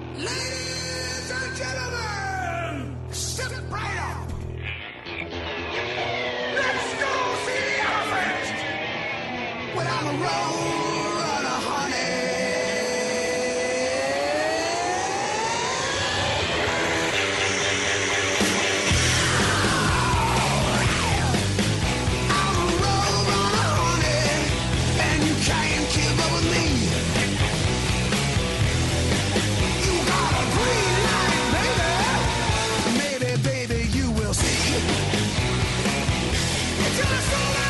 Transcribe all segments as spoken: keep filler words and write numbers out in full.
Ladies and gentlemen, step right up. Let's go see the elephant. When I'm a road runner, honey. I'm a road runner, honey, and you can't keep up with me. You got a green light, baby. Maybe, baby, you will see. It's gonna slow down.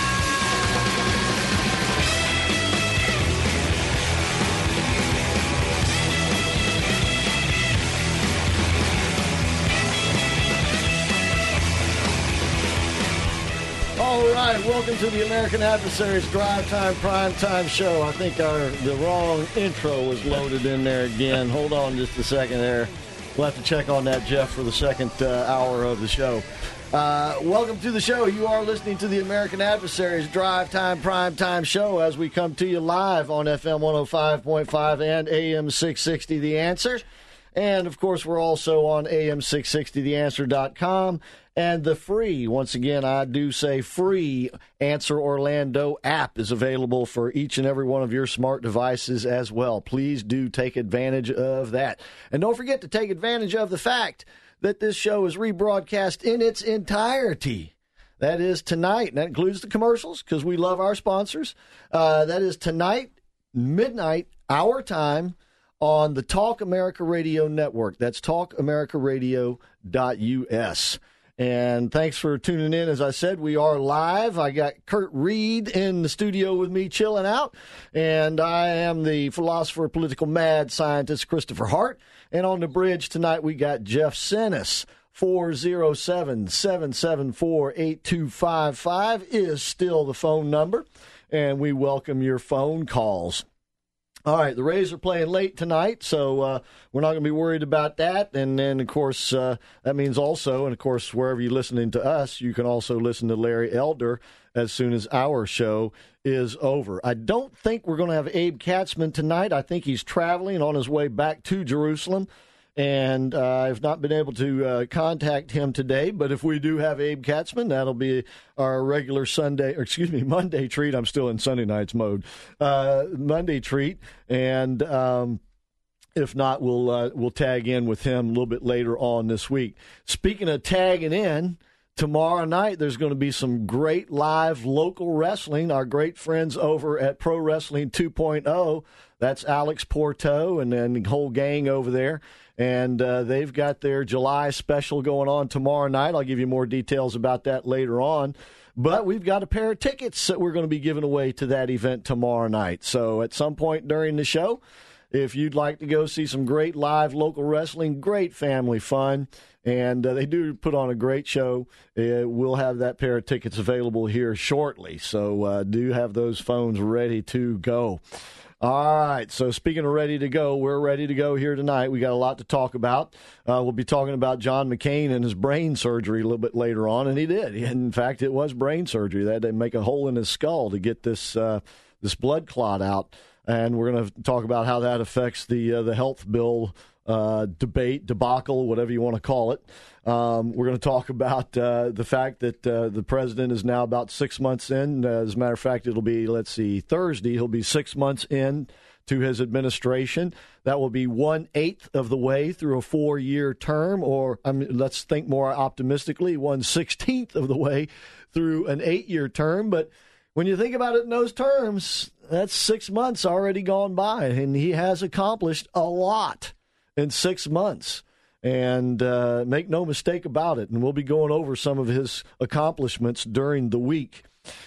All right, welcome to the American Adversaries Drive Time Prime Time Show. I think our the wrong intro was loaded in there again. Hold on just a second there. We'll have to check on that, Jeff, for the second uh, hour of the show. Uh, welcome to the show. You are listening to the American Adversaries Drive Time Prime Time Show as we come to you live on F M one oh five point five and A M six sixty The Answer. And, of course, we're also on A M six sixty the answer dot com and the free, once again, I do say free, Answer Orlando app is available for each and every one of your smart devices as well. Please do take advantage of that. And don't forget to take advantage of the fact that this show is rebroadcast in its entirety. That is tonight, and that includes the commercials because we love our sponsors. Uh, that is tonight, midnight, our time, on the Talk America Radio Network. That's talk america radio dot U S. And thanks for tuning in. As I said, we are live. I got Kurt Reed in the studio with me chilling out. And I am the philosopher, political mad scientist, Christopher Hart. And on the bridge tonight, we got Jeff Sennis. four oh seven, seven seven four, eight two five five is still the phone number. And we welcome your phone calls. All right, the Rays are playing late tonight, so uh, we're not going to be worried about that. And then, of course, uh, that means also, and of course, wherever you're listening to us, you can also listen to Larry Elder as soon as our show is over. I don't think we're going to have Abe Katzman tonight. I think he's traveling on his way back to Jerusalem. And uh, I've not been able to uh, contact him today, but if we do have Abe Katzman, that'll be our regular Sunday, or excuse me, Monday treat. I'm still in Sunday nights mode. Uh, Monday treat, and um, if not, we'll uh, we'll tag in with him a little bit later on this week. Speaking of tagging in, tomorrow night there's going to be some great live local wrestling. Our great friends over at Pro Wrestling two point oh, that's Alex Porto and then the whole gang over there. And uh, they've got their July special going on tomorrow night. I'll give you more details about that later on. But we've got a pair of tickets that we're going to be giving away to that event tomorrow night. So at some point during the show, if you'd like to go see some great live local wrestling, great family fun, and uh, they do put on a great show, uh, we'll have that pair of tickets available here shortly. So uh, do have those phones ready to go. All right, so speaking of ready to go, we're ready to go here tonight. We got a lot to talk about. Uh, we'll be talking about John McCain and his brain surgery a little bit later on, and he did. In fact, it was brain surgery. They had to make a hole in his skull to get this uh, this blood clot out, and we're going to talk about how that affects the uh, the health bill uh, debate, debacle, whatever you want to call it. Um, we're going to talk about uh, the fact that uh, the president is now about six months in. Uh, as a matter of fact, it'll be, let's see, Thursday. He'll be six months in to his administration. That will be one-eighth of the way through a four-year term, or I mean, let's think more optimistically, one-sixteenth of the way through an eight-year term. But when you think about it in those terms, that's six months already gone by, and he has accomplished a lot in six months. And uh, make no mistake about it. And we'll be going over some of his accomplishments during the week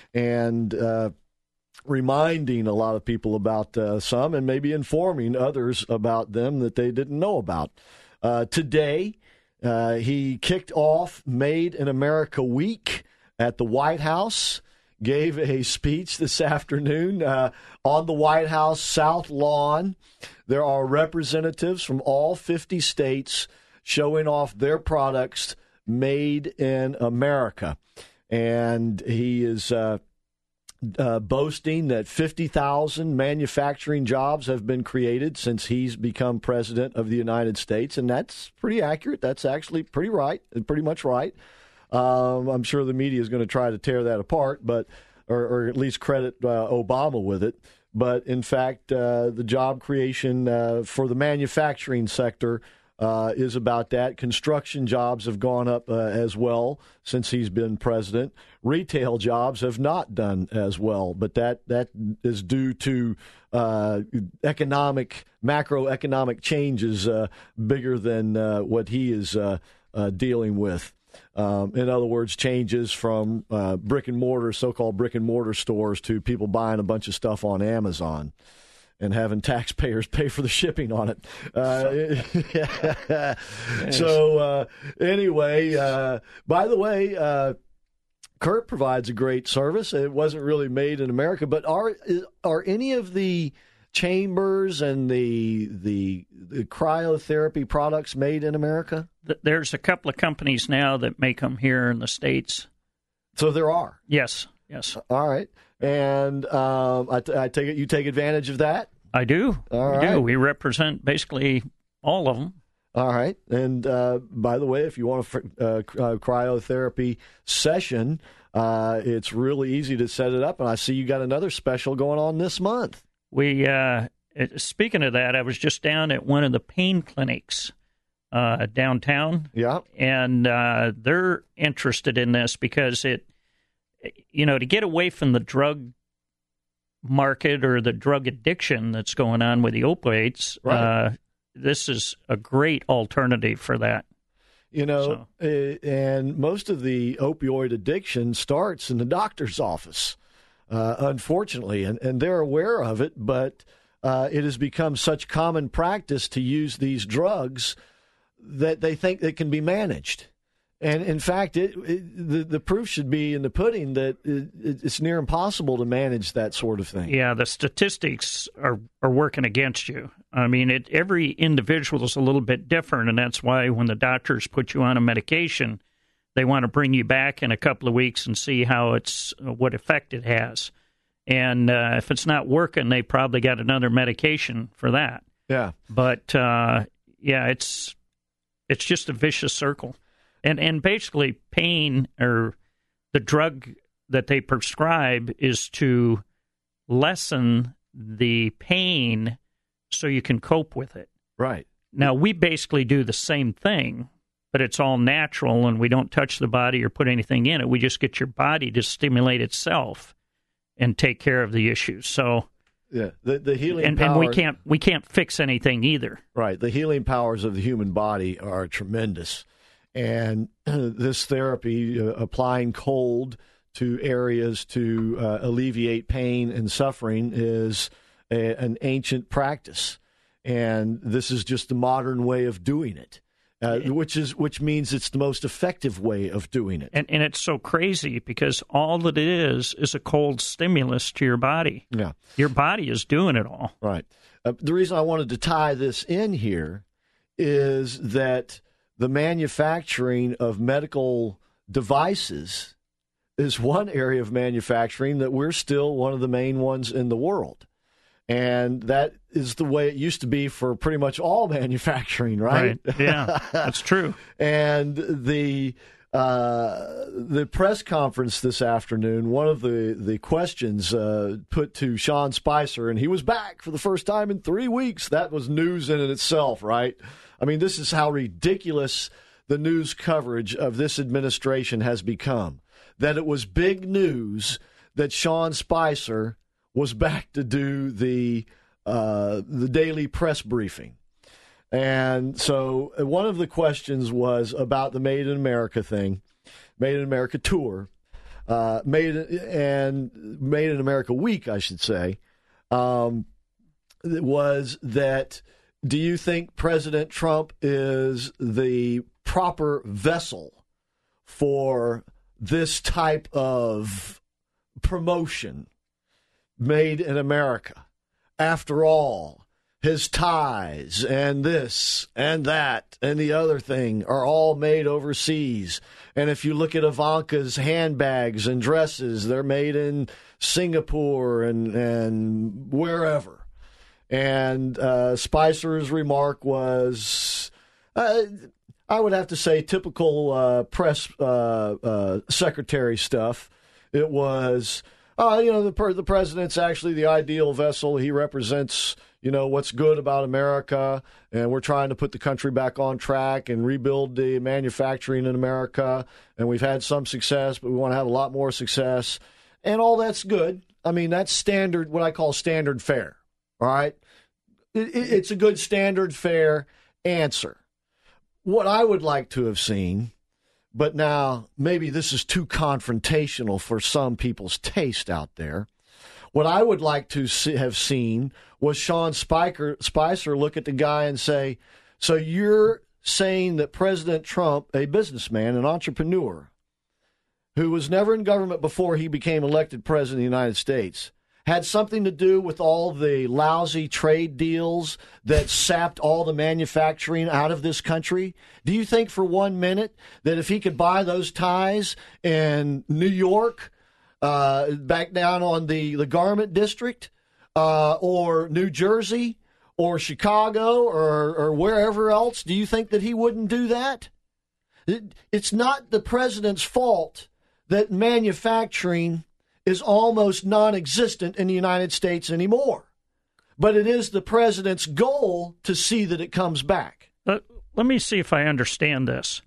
and uh, reminding a lot of people about uh, some and maybe informing others about them that they didn't know about. Uh, today, uh, he kicked off Made in America Week at the White House, gave a speech this afternoon uh, on the White House South Lawn. There are representatives from all fifty states showing off their products made in America. And he is uh, uh, boasting that fifty thousand manufacturing jobs have been created since he's become president of the United States, and that's pretty accurate. That's actually pretty right, pretty much right. Um, I'm sure the media is going to try to tear that apart, but or, or at least credit uh, Obama with it. But in fact, uh, the job creation uh, for the manufacturing sector uh, is about that. Construction jobs have gone up uh, as well since he's been president. Retail jobs have not done as well, but that that is due to uh, economic, macroeconomic changes uh, bigger than uh, what he is uh, uh, dealing with. Um, in other words, changes from uh, brick and mortar, so-called brick and mortar stores to people buying a bunch of stuff on Amazon and having taxpayers pay for the shipping on it. Uh, so uh, anyway, uh, by the way, uh, Kurt provides a great service. It wasn't really made in America, but are are any of the chambers and the, the the cryotherapy products made in America? There's a couple of companies now that make them here in the States. So there are? Yes, yes. All right. And um, I, t- I take it you take advantage of that? I do. All we right. do. We represent basically all of them. All right. And uh, by the way, if you want a uh, cryotherapy session, uh, it's really easy to set it up. And I see you got another special going on this month. We, uh, speaking of that, I was just down at one of the pain clinics uh, downtown. Yeah. And uh, they're interested in this because it, you know, to get away from the drug market or the drug addiction that's going on with the opioids, right. uh, this is a great alternative for that. You know, so. uh, and most of the opioid addiction starts in the doctor's office. Uh, unfortunately, and, and they're aware of it, but uh, it has become such common practice to use these drugs that they think they can be managed. And in fact, it, it, the, the proof should be in the pudding that it, it's near impossible to manage that sort of thing. Yeah, the statistics are, are working against you. I mean, it, every individual is a little bit different, and that's why when the doctors put you on a medication, they want to bring you back in a couple of weeks and see how it's what effect it has. And uh, if it's not working, they probably got another medication for that. Yeah. But uh, yeah, it's it's just a vicious circle. And and basically, pain or the drug that they prescribe is to lessen the pain so you can cope with it. Right. Now, we basically do the same thing, but it's all natural, and we don't touch the body or put anything in it. We just get your body to stimulate itself and take care of the issues. So, yeah, the the healing and, power, and we can't we can't fix anything either. Right, the healing powers of the human body are tremendous, and this therapy, uh, applying cold to areas to uh, alleviate pain and suffering, is a, an ancient practice, and this is just the modern way of doing it. Uh, which is which means it's the most effective way of doing it. And and it's so crazy because all that it is is a cold stimulus to your body. Yeah. Your body is doing it all. Right. Uh, the reason I wanted to tie this in here is that the manufacturing of medical devices is one area of manufacturing that we're still one of the main ones in the world. And that is the way it used to be for pretty much all manufacturing, right? Right. Yeah, that's true. And the uh, the press conference this afternoon, one of the, the questions uh, put to Sean Spicer, and he was back for the first time in three weeks. That was news in itself, right? I mean, this is how ridiculous the news coverage of this administration has become, that it was big news that Sean Spicer was back to do the uh, the daily press briefing. And so one of the questions was about the Made in America thing, Made in America tour, uh, Made and Made in America week, I should say, um, was that, do you think President Trump is the proper vessel for this type of promotion? Made in America. After all, his ties and this and that and the other thing are all made overseas. And if you look at Ivanka's handbags and dresses, they're made in Singapore and, and wherever. And uh, Spicer's remark was, uh, I would have to say, typical uh, press uh, uh, secretary stuff. It was, uh, you know, the, the president's actually the ideal vessel. He represents, you know, what's good about America, and we're trying to put the country back on track and rebuild the manufacturing in America. And we've had some success, but we want to have a lot more success. And all that's good. I mean, that's standard, what I call standard fare, all right? It, it, it's a good standard fare answer. What I would like to have seen, but now maybe this is too confrontational for some people's taste out there, what I would like to see, have seen was Sean Spiker, Spicer look at the guy and say, so you're saying that President Trump, a businessman, an entrepreneur, who was never in government before he became elected president of the United States, had something to do with all the lousy trade deals that sapped all the manufacturing out of this country? Do you think for one minute that if he could buy those ties in New York, uh, back down on the, the garment district, uh, or New Jersey or Chicago or, or wherever else, do you think that he wouldn't do that? It, it's not the president's fault that manufacturing is almost non-existent in the United States anymore. But it is the president's goal to see that it comes back. Uh, let me see if I understand this.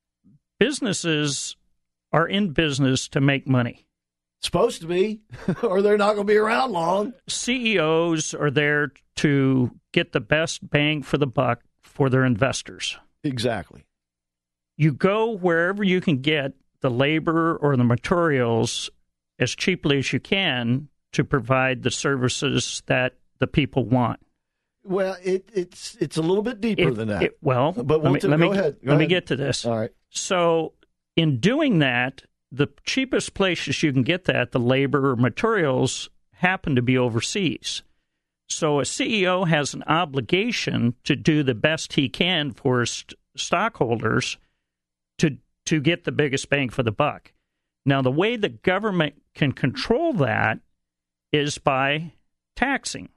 Businesses are in business to make money. Supposed to be, or they're not going to be around long. C E Os are there to get the best bang for the buck for their investors. Exactly. You go wherever you can get the labor or the materials as cheaply as you can to provide the services that the people want. Well, it, it's it's a little bit deeper it, than that. It, well, but let me, to, let me, go ahead. Go let ahead. me get to this. All right. So in doing that, the cheapest places you can get that, the labor or materials, happen to be overseas. So a C E O has an obligation to do the best he can for his st- stockholders to to get the biggest bang for the buck. Now, the way the government can control that is by taxing.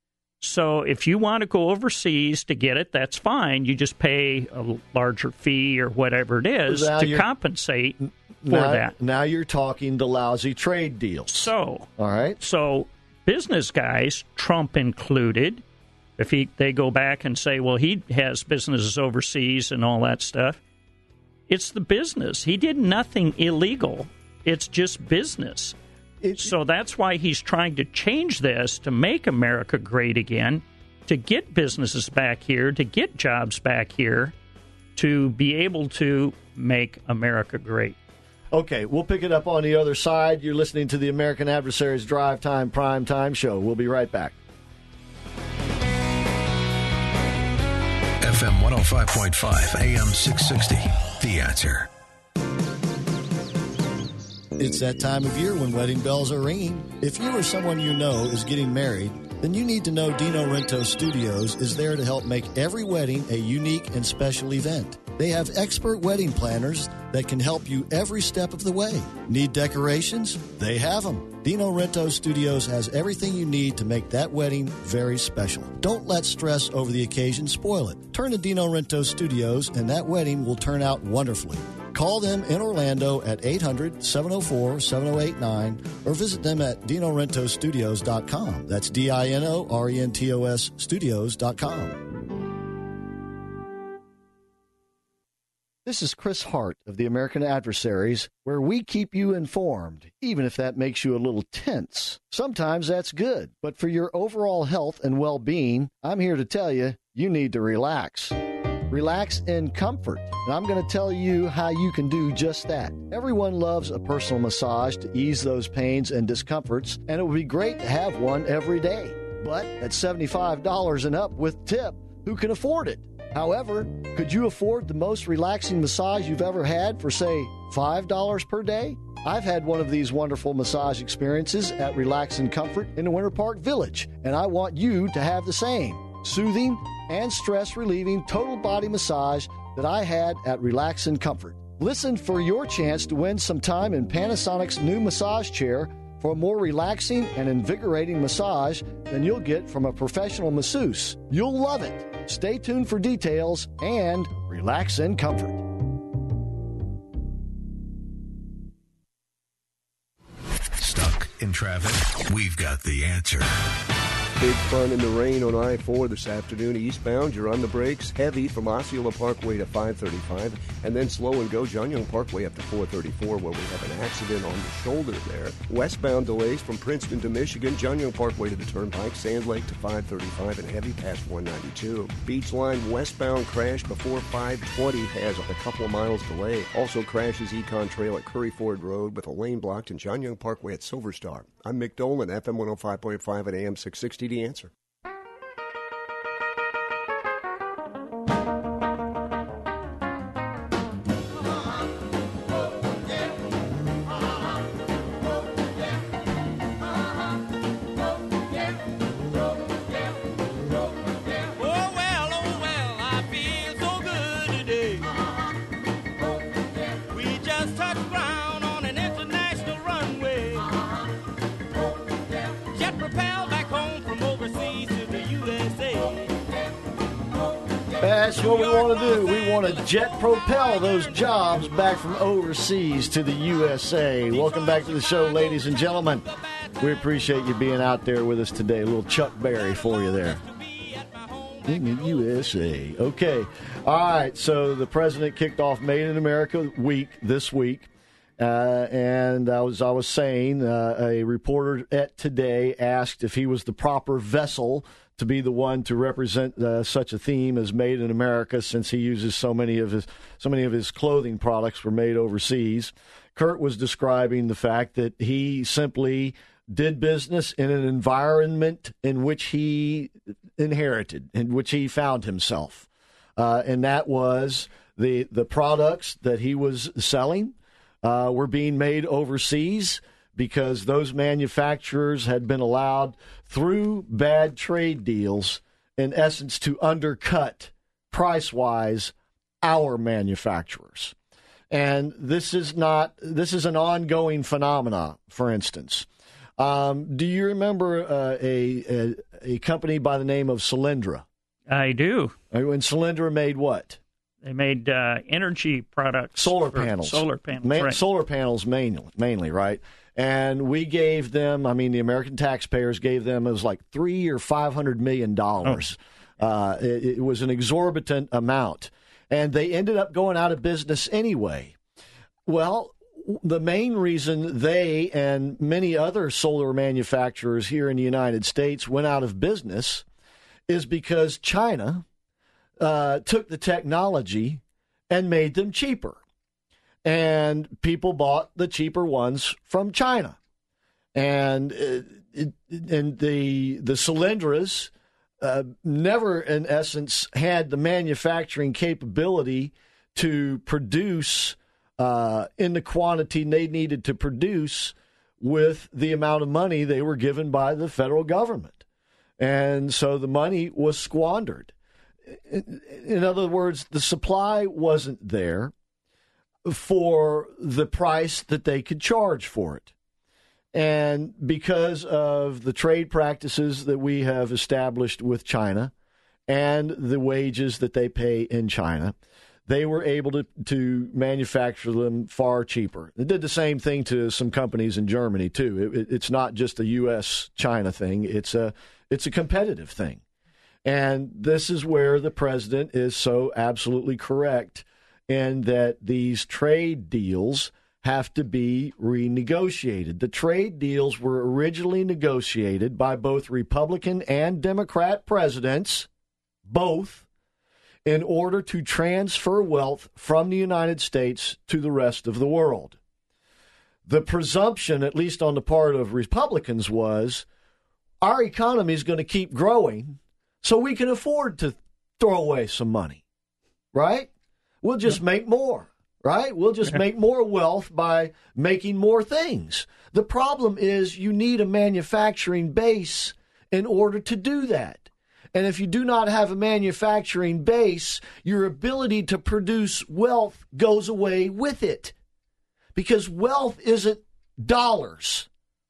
So if you want to go overseas to get it, that's fine. You just pay a larger fee or whatever it is now to compensate for now, that. Now you're talking the lousy trade deals. So, all right. So business guys, Trump included, if he they go back and say, well, he has businesses overseas and all that stuff, it's the business. He did nothing illegal. It's just business. It, so that's why he's trying to change this to make America great again, to get businesses back here, to get jobs back here, to be able to make America great. Okay, we'll pick it up on the other side. You're listening to the American Adversaries Drive Time Prime Time Show. We'll be right back. F M one oh five point five, A M six sixty, The Answer. It's that time of year when wedding bells are ringing. If you or someone you know is getting married, then you need to know Dino Rento Studios is there to help make every wedding a unique and special event. They have expert wedding planners that can help you every step of the way. Need decorations? They have them. Dino Rento Studios has everything you need to make that wedding very special. Don't let stress over the occasion spoil it. Turn to Dino Rento Studios and that wedding will turn out wonderfully. Call them in Orlando at eight hundred, seven oh four, seven oh eight nine or visit them at dino rento studios dot com. That's D I N O R E N T O S studios dot com. This is Chris Hart of the American Adversaries, where we keep you informed, even if that makes you a little tense. Sometimes that's good, but for your overall health and well-being, I'm here to tell you, you need to relax. Relax in comfort, and I'm going to tell you how you can do just that. Everyone loves a personal massage to ease those pains and discomforts, and it would be great to have one every day. But at seventy-five dollars and up with tip, who can afford it? However, could you afford the most relaxing massage you've ever had for, say, five dollars per day? I've had one of these wonderful massage experiences at Relax and Comfort in the Winter Park Village, and I want you to have the same soothing and stress-relieving total body massage that I had at Relax and Comfort. Listen for your chance to win some time in Panasonic's new massage chair for a more relaxing and invigorating massage than you'll get from a professional masseuse. You'll love it. Stay tuned for details and relax in comfort. Stuck in traffic? We've got the answer. Big fun in the rain on I four this afternoon. Eastbound, you're on the brakes. Heavy from Osceola Parkway to five thirty-five. And then slow and go John Young Parkway up to four thirty-four where we have an accident on the shoulder there. Westbound delays from Princeton to Michigan. John Young Parkway to the Turnpike. Sand Lake to five thirty-five and heavy past one ninety-two. Beach Line westbound crash before five twenty has a couple of miles delay. Also crashes Econ Trail at Curry Ford Road with a lane blocked in John Young Parkway at Silver Star. I'm Mick Dolan, F M one oh five point five at A M six sixty. The Answer. That's what we want to do. We want to jet propel those jobs back from overseas to the U S A. Welcome back to the show, ladies and gentlemen. We appreciate you being out there with us today. A little Chuck Berry for you there. In the U S A. Okay. All right. So the president kicked off Made in America week this week. Uh, and I was I was saying, uh, a reporter at Today asked if he was the proper vessel to be the one to represent uh, such a theme as Made in America, since he uses so many of his so many of his clothing products were made overseas. Kurt was describing the fact that he simply did business in an environment in which he inherited, in which he found himself, uh, and that was the the products that he was selling uh, were being made overseas, because those manufacturers had been allowed through bad trade deals, in essence, to undercut price-wise our manufacturers. And this is not, this is an ongoing phenomena, for instance. Um, do you remember uh, a, a a company by the name of Solyndra? I do. When Solyndra made what? They made uh, energy products. Solar panels. Solar panels, Ma- right. Solar panels mainly, mainly, right? And we gave them, I mean, the American taxpayers gave them, it was like three or five hundred million dollars. Oh. Uh, it, it was an exorbitant amount. And they ended up going out of business anyway. Well, the main reason they and many other solar manufacturers here in the United States went out of business is because China uh, took the technology and made them cheaper. And people bought the cheaper ones from China. And it, it, and the the Solyndras uh, never, in essence, had the manufacturing capability to produce uh, in the quantity they needed to produce with the amount of money they were given by the federal government. And so the money was squandered. In, in other words, the supply wasn't there for the price that they could charge for it. And because of the trade practices that we have established with China and the wages that they pay in China, they were able to, to manufacture them far cheaper. They did the same thing to some companies in Germany, too. It, it's not just a U S China thing. It's a, it's a competitive thing. And this is where the president is so absolutely correct, and that these trade deals have to be renegotiated. The trade deals were originally negotiated by both Republican and Democrat presidents, both, in order to transfer wealth from the United States to the rest of the world. The presumption, at least on the part of Republicans, was our economy is going to keep growing, so we can afford to throw away some money, right? We'll just make more, right? We'll just make more wealth by making more things. The problem is you need a manufacturing base in order to do that. And if you do not have a manufacturing base, your ability to produce wealth goes away with it. Because wealth isn't dollars.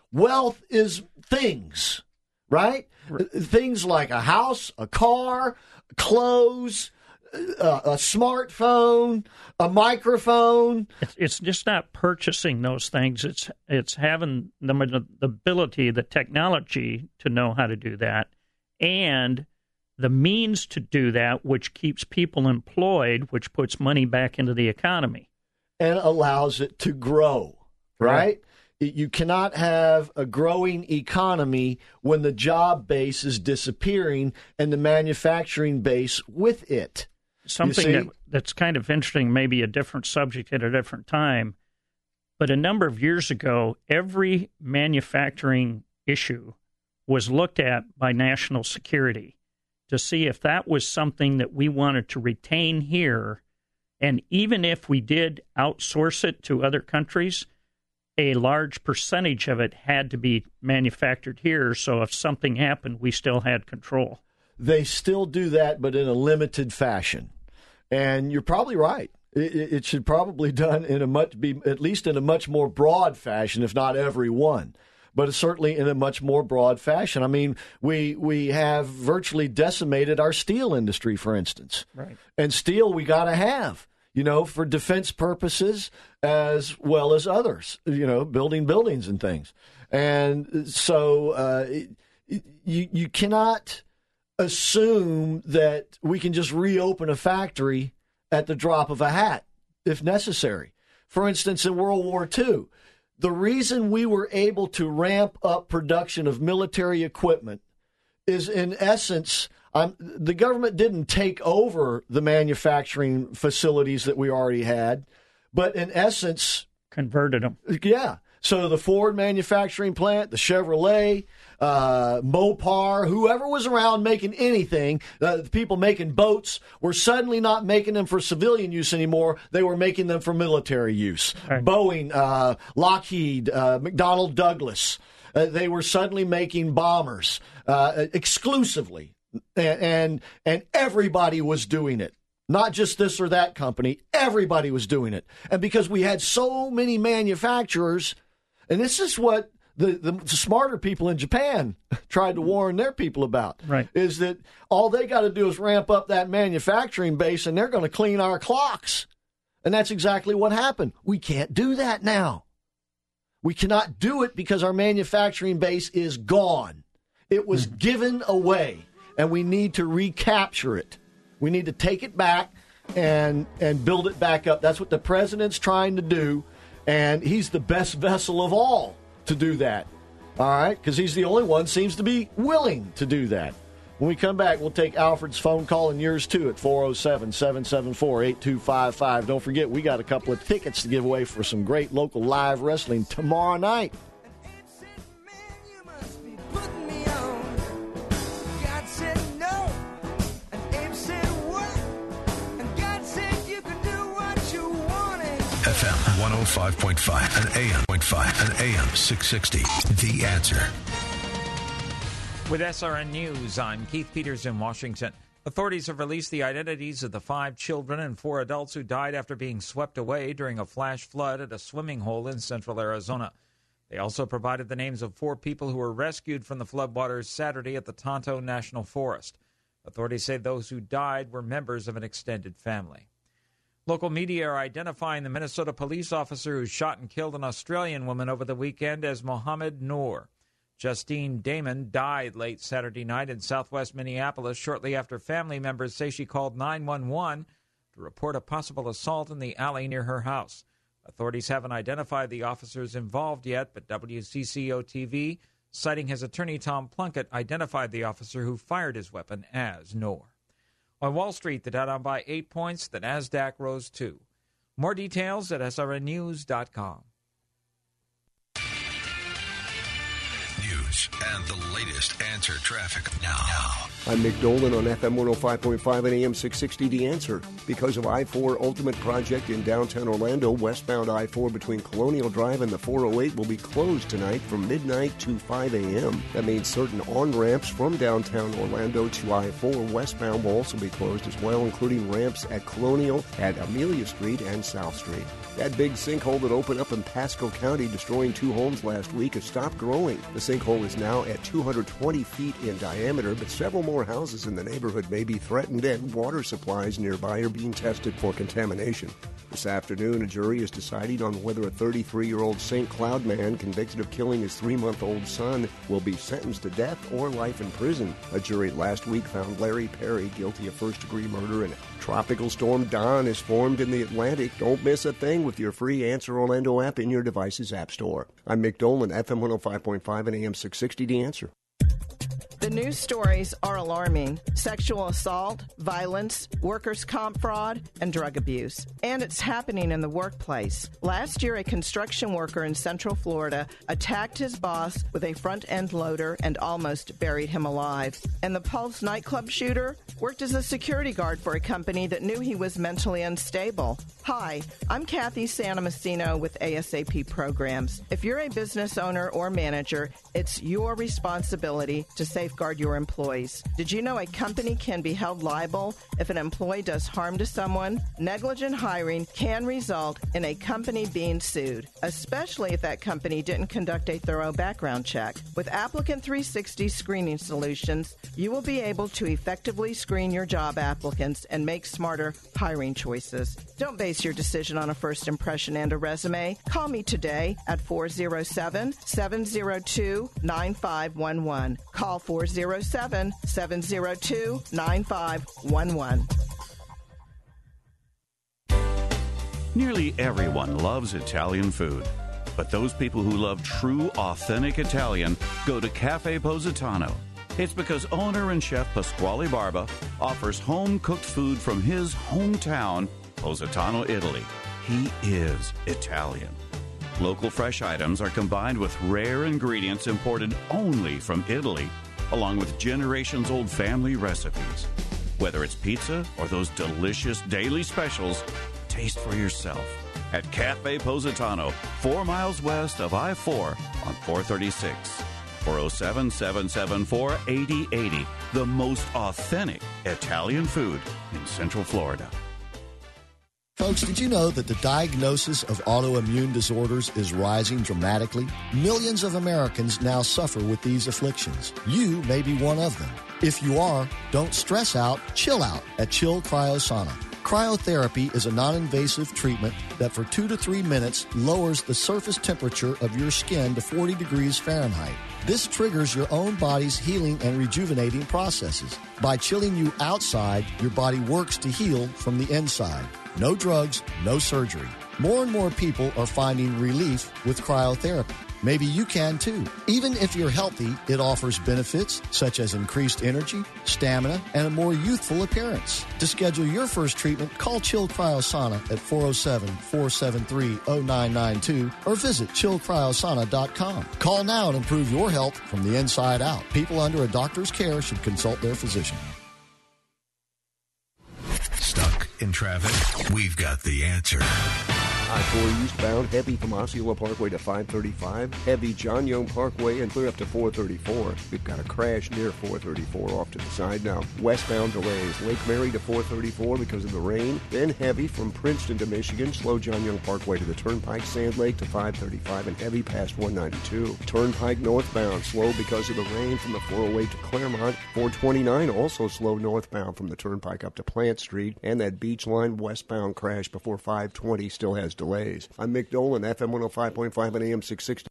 Wealth is things, right? right? Things like a house, a car, clothes, uh, a smartphone, a microphone. It's, it's just not purchasing those things. It's it's having the, the ability, the technology to know how to do that, and the means to do that, which keeps people employed, which puts money back into the economy. And allows it to grow, right? right? You cannot have a growing economy when the job base is disappearing and the manufacturing base with it. Something that, that's kind of interesting, maybe a different subject at a different time, but a number of years ago, every manufacturing issue was looked at by national security to see if that was something that we wanted to retain here. And even if we did outsource it to other countries, a large percentage of it had to be manufactured here. So if something happened, we still had control. They still do that, but in a limited fashion. And you're probably right. It, it should probably done in a much be at least in a much more broad fashion, if not every one. But it's certainly in a much more broad fashion. I mean, we we have virtually decimated our steel industry, for instance. Right. And steel we got to have, you know, for defense purposes as well as others, you know, building buildings and things. And so uh, it, you you cannot assume that we can just reopen a factory at the drop of a hat if necessary. For instance, in World War Two, the reason we were able to ramp up production of military equipment is, in essence, um, the government didn't take over the manufacturing facilities that we already had, but in essence, converted them. Yeah. So the Ford manufacturing plant, the Chevrolet, uh, Mopar, whoever was around making anything, uh, the people making boats were suddenly not making them for civilian use anymore. They were making them for military use. Right. Boeing, uh, Lockheed, uh, McDonnell Douglas, uh, they were suddenly making bombers uh, exclusively, and, and and everybody was doing it. Not just this or that company. Everybody was doing it. And because we had so many manufacturers, and this is what the, the smarter people in Japan tried to warn their people about, right. is that all they got to do is ramp up that manufacturing base and they're going to clean our clocks. And that's exactly what happened. We can't do that now. We cannot do it because our manufacturing base is gone. It was mm-hmm. given away, and we need to recapture it. We need to take it back and and build it back up. That's what the president's trying to do, and he's the best vessel of all to do that. All right, because he's the only one seems to be willing to do that. When we come back, we'll take Alfred's phone call and yours too at four oh seven, seven seven four, eight two five five. Don't forget, we got a couple of tickets to give away for some great local live wrestling tomorrow night. F M one oh five point five and A M point five and A M six sixty. The Answer. With S R N News, I'm Keith Peters in Washington. Authorities have released the identities of the five children and four adults who died after being swept away during a flash flood at a swimming hole in central Arizona. They also provided the names of four people who were rescued from the floodwaters Saturday at the Tonto National Forest. Authorities say those who died were members of an extended family. Local media are identifying the Minnesota police officer who shot and killed an Australian woman over the weekend as Mohammed Noor. Justine Damon died late Saturday night in southwest Minneapolis shortly after family members say she called nine one one to report a possible assault in the alley near her house. Authorities haven't identified the officers involved yet, but W C C O T V, citing his attorney Tom Plunkett, identified the officer who fired his weapon as Noor. On Wall Street, the Dow down by eight points, the NASDAQ rose two. More details at S R N news dot com. News and the latest Answer traffic now. now. I'm Nick Dolan on F M one oh five point five and A M six sixty The Answer. Because of I four Ultimate Project in downtown Orlando, westbound I four between Colonial Drive and the four oh eight will be closed tonight from midnight to five a.m. That means certain on-ramps from downtown Orlando to I four westbound will also be closed as well, including ramps at Colonial, at Amelia Street, and South Street. That big sinkhole that opened up in Pasco County, destroying two homes last week, has stopped growing. The sinkhole is now at two hundred twenty feet in diameter, but several more houses in the neighborhood may be threatened, and water supplies nearby are being tested for contamination. This afternoon, a jury is deciding on whether a thirty-three-year-old Saint Cloud man convicted of killing his three-month-old son will be sentenced to death or life in prison. A jury last week found Larry Perry guilty of first-degree murder, and Tropical Storm Don is formed in the Atlantic. Don't miss a thing with your free Answer Orlando app in your device's app store. I'm Mick Dolan, F M one oh five point five and A M six sixty The Answer. The news stories are alarming. Sexual assault, violence, workers' comp fraud, and drug abuse. And it's happening in the workplace. Last year, a construction worker in Central Florida attacked his boss with a front-end loader and almost buried him alive. And the Pulse nightclub shooter worked as a security guard for a company that knew he was mentally unstable. Hi, I'm Kathy Santamastino with A S A P Programs. If you're a business owner or manager, it's your responsibility to safeguard your employees. Did you know a company can be held liable if an employee does harm to someone? Negligent hiring can result in a company being sued, especially if that company didn't conduct a thorough background check. With Applicant three sixty Screening Solutions, you will be able to effectively screen your job applicants and make smarter hiring choices. Don't base your decision on a first impression and a resume. Call me today at four oh seven, seven oh two, nine five one one. Call four oh seven, seven oh two, nine five one one. Nearly everyone loves Italian food, but those people who love true, authentic Italian go to Cafe Positano. It's because owner and chef Pasquale Barba offers home-cooked food from his hometown, Positano, Italy. He is Italian. Local fresh items are combined with rare ingredients imported only from Italy, along with generations-old family recipes. Whether it's pizza or those delicious daily specials, taste for yourself at Cafe Positano, four miles west of I four on four thirty-six. four oh seven, seven seven four, eight oh eight oh, the most authentic Italian food in Central Florida. Folks, did you know that the diagnosis of autoimmune disorders is rising dramatically? Millions of Americans now suffer with these afflictions. You may be one of them. If you are, don't stress out, chill out at Chill Cryosauna. Cryotherapy is a non-invasive treatment that for two to three minutes lowers the surface temperature of your skin to forty degrees Fahrenheit. This triggers your own body's healing and rejuvenating processes. By chilling you outside, your body works to heal from the inside. No drugs, no surgery. More and more people are finding relief with cryotherapy. Maybe you can too. Even if you're healthy, it offers benefits such as increased energy, stamina, and a more youthful appearance. To schedule your first treatment, call Chill Cryosauna at four oh seven, four seven three, oh nine nine two or visit chill cryosauna dot com. Call now and improve your health from the inside out. People under a doctor's care should consult their physician. Stuck in traffic? We've got the answer. I four eastbound, heavy from Osceola Parkway to five thirty-five, heavy John Young Parkway and clear up to four thirty-four. We've got a crash near four thirty-four off to the side now. Westbound delays, Lake Mary to four thirty-four because of the rain, then heavy from Princeton to Michigan, slow John Young Parkway to the Turnpike, Sand Lake to five thirty-five and heavy past one ninety-two. Turnpike northbound, slow because of the rain from the four oh eight to Claremont, four twenty-nine also slow northbound from the Turnpike up to Plant Street, and that Beach Line westbound crash before five twenty still has delays. I'm Mick Dolan, F M one oh five point five and A M six sixty.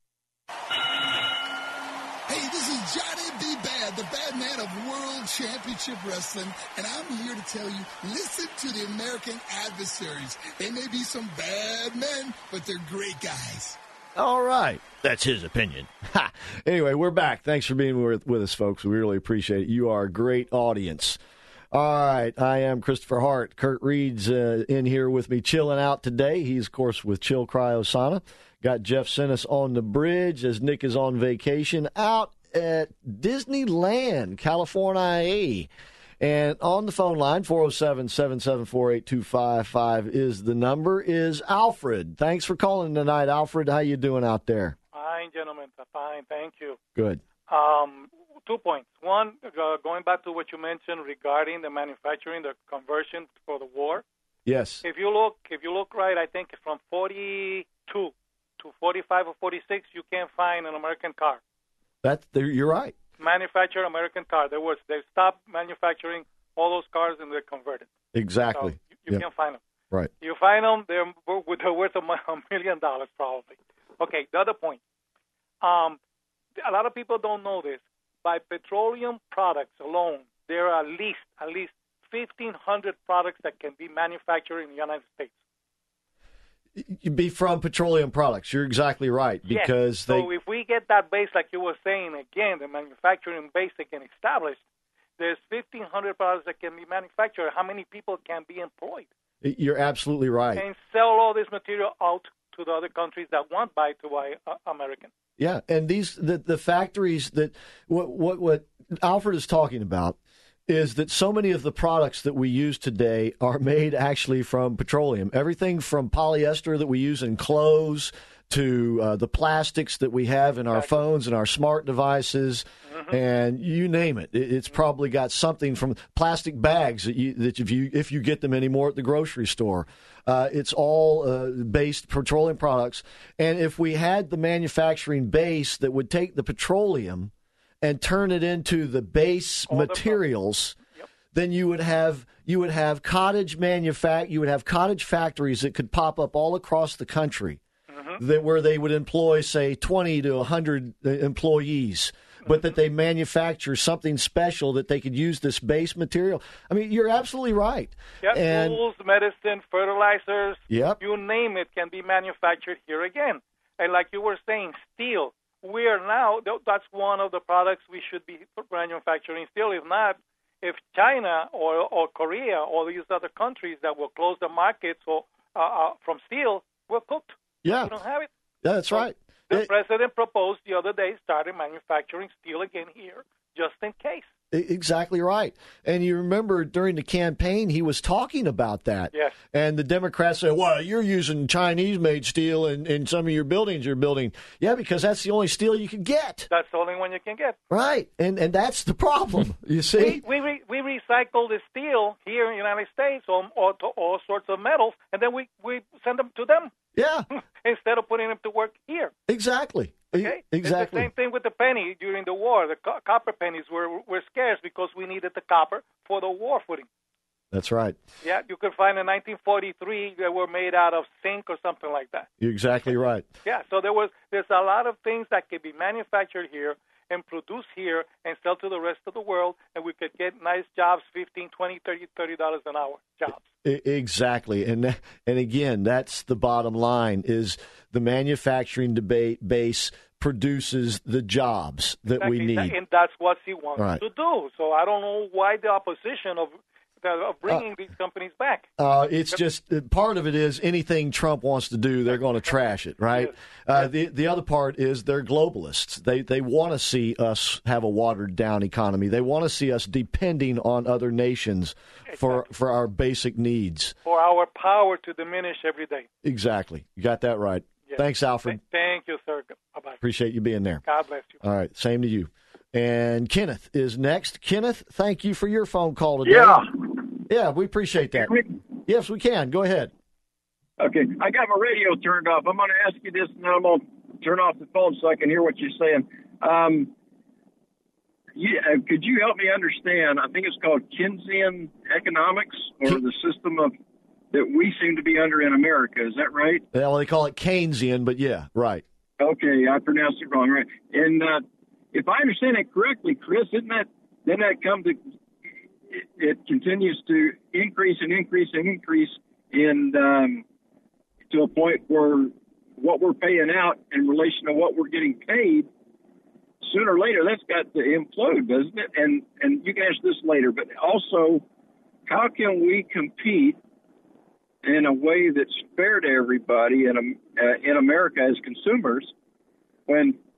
Hey, this is Johnny B. Bad, the bad man of World Championship Wrestling, and I'm here to tell you, listen to the American Adversaries. They may be some bad men, but they're great guys. All right. That's his opinion. Ha. Anyway, we're back. Thanks for being with, with us, folks. We really appreciate it. You are a great audience. All right, I am Christopher Hart. Kurt Reed's uh, in here with me chilling out today. He's, of course, with Chill Cryosauna. Got Jeff Sinnis on the bridge as Nick is on vacation out at Disneyland, California. And on the phone line, four oh seven, seven seven four, eight two five five is the number, is Alfred. Thanks for calling tonight, Alfred. How you doing out there? Fine, gentlemen. Fine, thank you. Good. Um, two points. One, uh, going back to what you mentioned regarding the manufacturing, the conversion for the war. Yes. If you look, if you look right, I think from forty-two to forty-five or forty-six, you can't find an American car. That's you're right. Manufactured American car. There was they stopped manufacturing all those cars and they're converted. Exactly. So you, you yep. can't find them. Right. You find them, they're, they're worth a million dollars probably. Okay. The other point. Um, a lot of people don't know this. By petroleum products alone, there are at least at least fifteen hundred products that can be manufactured in the United States. You'd be from petroleum products. You're exactly right. Because yes. they... So if we get that base, like you were saying, again, the manufacturing base that can establish, there's fifteen hundred products that can be manufactured. How many people can be employed? You're absolutely right. And sell all this material out to the other countries that want buy to buy uh, American. Yeah, and these the, the factories that what, what what Alfred is talking about is that so many of the products that we use today are made actually from petroleum. Everything from polyester that we use in clothes to uh, the plastics that we have in our exactly. phones and our smart devices, mm-hmm. and you name it. it. It's probably got something from plastic bags that you that if you if you get them anymore at the grocery store. Uh, it's all uh, based petroleum products. And if we had the manufacturing base that would take the petroleum and turn it into the base all materials, the yep. then you would have you would have cottage manufact you would have cottage factories that could pop up all across the country, mm-hmm. that where they would employ, say, twenty to one hundred employees. But that they manufacture something special that they could use this base material. I mean, you're absolutely right. Yep, and, tools, medicine, fertilizers, yep. you name it can be manufactured here again. And like you were saying, steel. We are now, that's one of the products we should be manufacturing steel. If not, if China or, or Korea or these other countries that will close the markets or, uh, uh, from steel, we're cooked. Yeah. We don't have it. Yeah, that's so, right. The it, president proposed the other day starting manufacturing steel again here, just in case. Exactly right. And you remember during the campaign, he was talking about that. Yes. And the Democrats said, well, you're using Chinese-made steel in, in some of your buildings you're building. Yeah, because that's the only steel you can get. That's the only one you can get. Right. And and that's the problem, you see. We we, we recycle the steel here in the United States or, or to all sorts of metals, and then we, we send them to them. Yeah. Instead of putting them to work here. Exactly. Okay? Exactly. It's the same thing with the penny during the war. The co- copper pennies were were scarce because we needed the copper for the war footing. That's right. Yeah, you could find in nineteen forty-three that were made out of zinc or something like that. You're exactly right. Yeah, so there was there's a lot of things that can be manufactured here and produced here and sell to the rest of the world, and we could get nice jobs, fifteen, twenty, thirty, thirty dollars an hour jobs. Exactly. And and again, that's the bottom line, is the manufacturing debate base produces the jobs that exactly. we need. And that's what he wants right. to do. So I don't know why the opposition of of bringing uh, these companies back. Uh, it's just part of it is anything Trump wants to do, they're going to trash it, right? Yes. Uh, yes. the the other part is they're globalists. They they want to see us have a watered down economy. They want to see us depending on other nations exactly. for for our basic needs. For our power to diminish every day. Exactly. You got that right. Yes. Thanks, Alfred. Thank you, sir. Bye-bye. Appreciate you being there. God bless you. All right. Same to you. And Kenneth is next. Kenneth, thank you for your phone call today. Yeah. Yeah, we appreciate that. We, yes, we can. Go ahead. Okay. I got my radio turned off. I'm going to ask you this, and then I'm going to turn off the phone so I can hear what you're saying. Um, yeah, could you help me understand? I think it's called Keynesian economics, or Ke- the system of that we seem to be under in America. Is that right? Yeah, well, they call it Keynesian, but yeah, right. Okay, I pronounced it wrong, right? And uh, if I understand it correctly, Chris, isn't that then that come to it, it continues to increase and increase and increase in um, to a point where what we're paying out in relation to what we're getting paid, sooner or later that's got to implode, doesn't it? And and you can answer this later, but also, how can we compete in a way that's fair to everybody in uh, in America as consumers when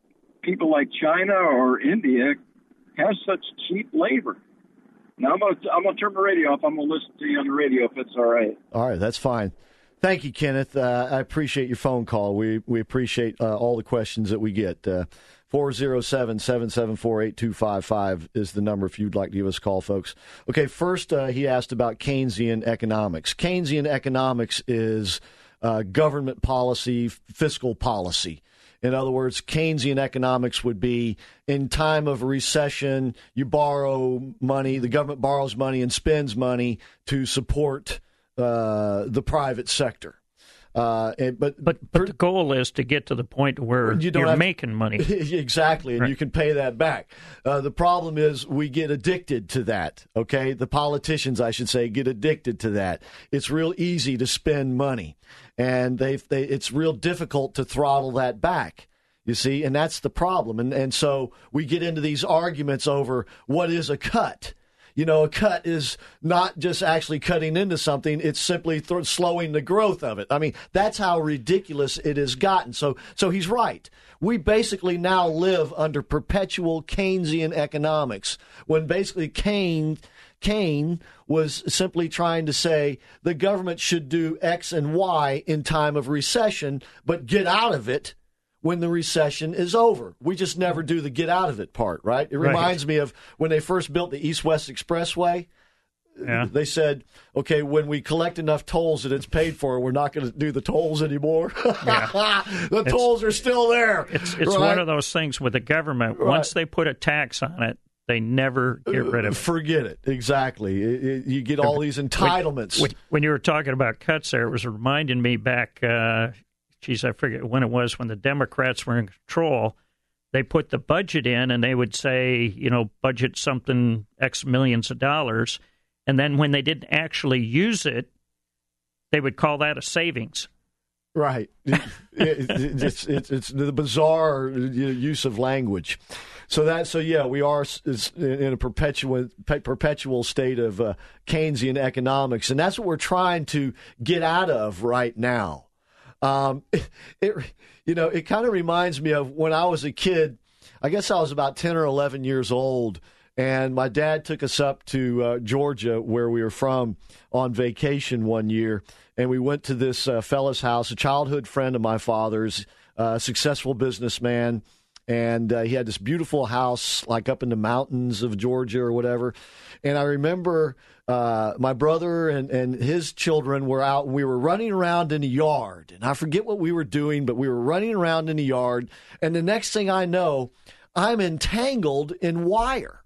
people like China or India have such cheap labor. Now, I'm going to I'm gonna turn my radio off. I'm going to listen to you on the radio if it's all right. All right, that's fine. Thank you, Kenneth. Uh, I appreciate your phone call. We we appreciate uh, all the questions that we get. Uh, four oh seven, seven seven four, eight two five five is the number if you'd like to give us a call, folks. Okay, first uh, he asked about Keynesian economics. Keynesian economics is uh, government policy, fiscal policy. In other words, Keynesian economics would be in time of a recession, you borrow money, the government borrows money and spends money to support uh, the private sector. Uh, and, but, but but the goal is to get to the point where you don't you're have, making money. Exactly, and right. You can pay that back. Uh, the problem is we get addicted to that, okay? The politicians, I should say, get addicted to that. It's real easy to spend money, and they they it's real difficult to throttle that back, you see, and that's the problem. And, and so we get into these arguments over what is a cut. You know, a cut is not just actually cutting into something. It's simply th- slowing the growth of it. I mean, that's how ridiculous it has gotten. So so he's right. We basically now live under perpetual Keynesian economics, when basically Keynes, Keynes was simply trying to say the government should do X and Y in time of recession, but get out of it when the recession is over. We just never do the get out of it part, right? It right. reminds me of when they first built the East-West Expressway. Yeah. They said, okay, when we collect enough tolls that it's paid for, we're not going to do the tolls anymore. Yeah. the it's, tolls are still there. It's, it's right? one of those things with the government. Right. Once they put a tax on it, they never get rid of it. Forget it. Exactly. It, it, you get all these entitlements. When, when you were talking about cuts there, it was reminding me back uh, – geez, I forget when it was when the Democrats were in control. They put the budget in and they would say, you know, budget something X millions of dollars. And then when they didn't actually use it, they would call that a savings. Right. it, it, it's, it's, it's the bizarre use of language. So that, so yeah, we are in a perpetual perpetual state of uh, Keynesian economics, and that's what we're trying to get out of right now. Um, it, it, you know, it kind of reminds me of when I was a kid. I guess I was about ten or eleven years old, and my dad took us up to uh, Georgia, where we were from, on vacation one year, and we went to this uh, fella's house, a childhood friend of my father's, a uh, successful businessman, and uh, he had this beautiful house, like up in the mountains of Georgia or whatever. And I remember uh, my brother and, and his children were out, and we were running around in the yard. And I forget what we were doing, but we were running around in the yard. And the next thing I know, I'm entangled in wire,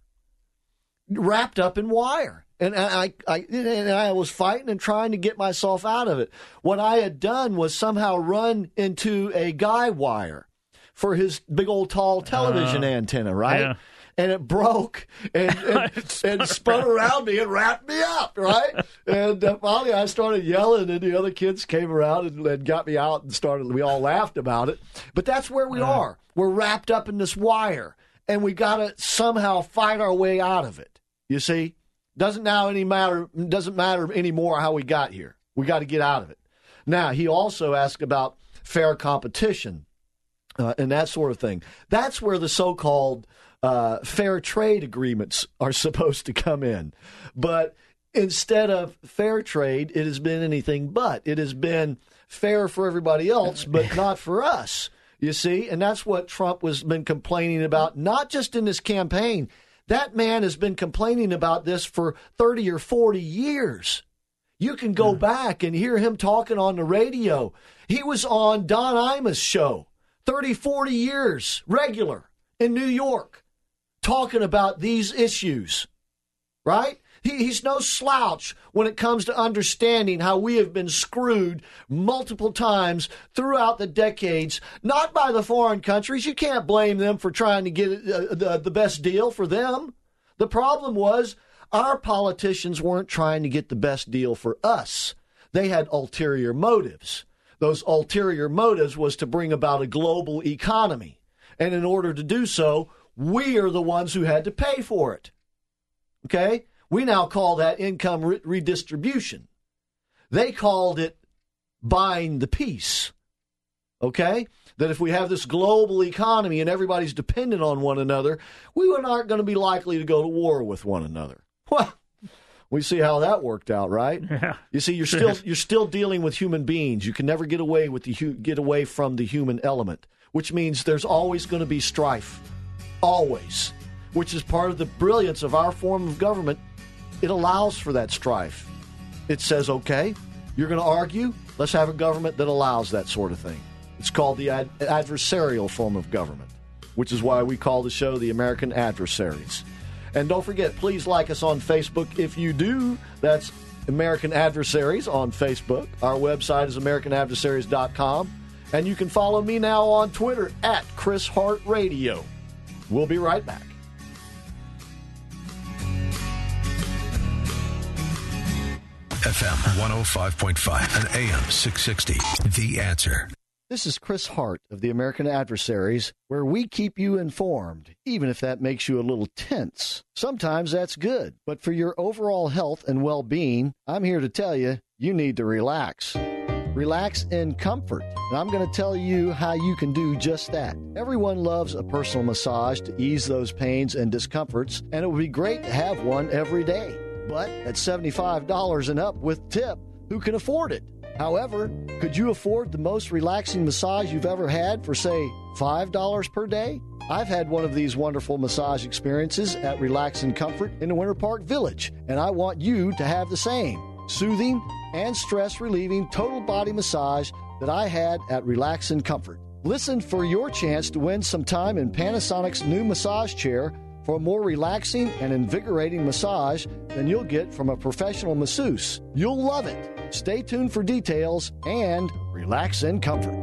wrapped up in wire. And I, I, and I was fighting and trying to get myself out of it. What I had done was somehow run into a guy wire for his big old tall television uh, antenna, right? Yeah. And it broke and, and, and spun around me and wrapped me up, right? And uh, finally I started yelling, and the other kids came around and, and got me out and started, we all laughed about it. But that's where we uh, are. We're wrapped up in this wire, and we got to somehow fight our way out of it, you see? Doesn't now any matter, doesn't matter anymore how we got here. We got to get out of it. Now, he also asked about fair competition uh, and that sort of thing. That's where the so-called uh, fair trade agreements are supposed to come in. But instead of fair trade, it has been anything but. It has been fair for everybody else, but not for us, you see? And that's what Trump has been complaining about, not just in this campaign. That man has been complaining about this for thirty or forty years. You can go back and hear him talking on the radio. He was on Don Imus' show, thirty, forty years, regular, in New York, talking about these issues, right? He, he's no slouch when it comes to understanding how we have been screwed multiple times throughout the decades, not by the foreign countries. You can't blame them for trying to get uh, the, the best deal for them. The problem was our politicians weren't trying to get the best deal for us. They had ulterior motives. Those ulterior motives was to bring about a global economy. And in order to do so, we are the ones who had to pay for it. Okay? We now call that income re- redistribution. They called it buying the peace. okay? That if we have this global economy and everybody's dependent on one another, we aren't going to be likely to go to war with one another. Well, we see how that worked out, right? Yeah. You see, you're still you're still dealing with human beings. You can never get away with the get away from the human element, which means there's always going to be strife, always. Which is part of the brilliance of our form of government. It allows for that strife. It says, okay, you're going to argue. Let's have a government that allows that sort of thing. It's called the ad- adversarial form of government, which is why we call the show the American Adversaries. And don't forget, please like us on Facebook if you do. That's American Adversaries on Facebook. Our website is american adversaries dot com. And you can follow me now on Twitter at Chris Hart Radio. We'll be right back. F M one oh five point five and A M six sixty. The Answer. This is Chris Hart of the American Adversaries, where we keep you informed, even if that makes you a little tense. Sometimes that's good, but for your overall health and well-being, I'm here to tell you, you need to relax. Relax in comfort. And I'm going to tell you how you can do just that. Everyone loves a personal massage to ease those pains and discomforts, and it would be great to have one every day. But at seventy-five dollars and up with tip, who can afford it? However, could you afford the most relaxing massage you've ever had for, say, five dollars per day? I've had one of these wonderful massage experiences at Relax and Comfort in Winter Park Village, and I want you to have the same soothing and stress-relieving total body massage that I had at Relax and Comfort. Listen for your chance to win some time in Panasonic's new massage chair for a more relaxing and invigorating massage than you'll get from a professional masseuse. You'll love it. Stay tuned for details and relax in comfort.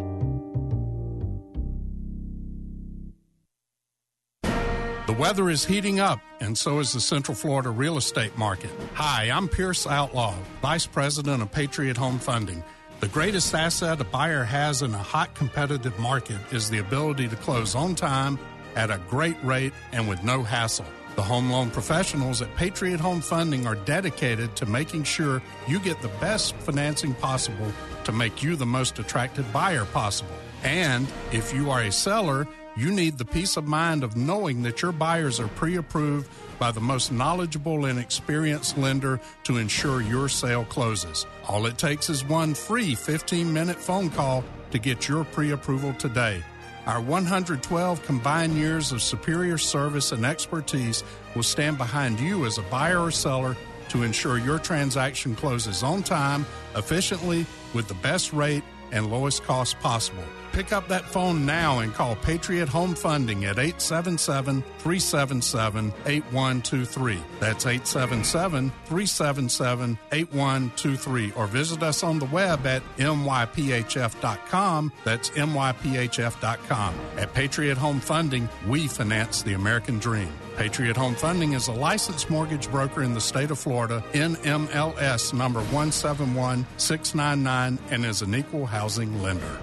The weather is heating up, and so is the Central Florida real estate market. Hi, I'm Pierce Outlaw, Vice President of Patriot Home Funding. The greatest asset a buyer has in a hot competitive market is the ability to close on time, at a great rate, and with no hassle. The home loan professionals at Patriot Home Funding are dedicated to making sure you get the best financing possible to make you the most attractive buyer possible. And if you are a seller, you need the peace of mind of knowing that your buyers are pre-approved by the most knowledgeable and experienced lender to ensure your sale closes. All it takes is one free fifteen-minute phone call to get your pre-approval today. Our one hundred twelve combined years of superior service and expertise will stand behind you as a buyer or seller to ensure your transaction closes on time, efficiently, with the best rate and lowest cost possible. Pick up that phone now and call Patriot Home Funding at eight seven seven, three seven seven, eight one two three. That's eight seven seven, three seven seven, eight one two three. Or visit us on the web at M Y P H F dot com. That's M Y P H F dot com. At Patriot Home Funding, we finance the American dream. Patriot Home Funding is a licensed mortgage broker in the state of Florida, N M L S number one seven one six nine nine, and is an equal housing lender.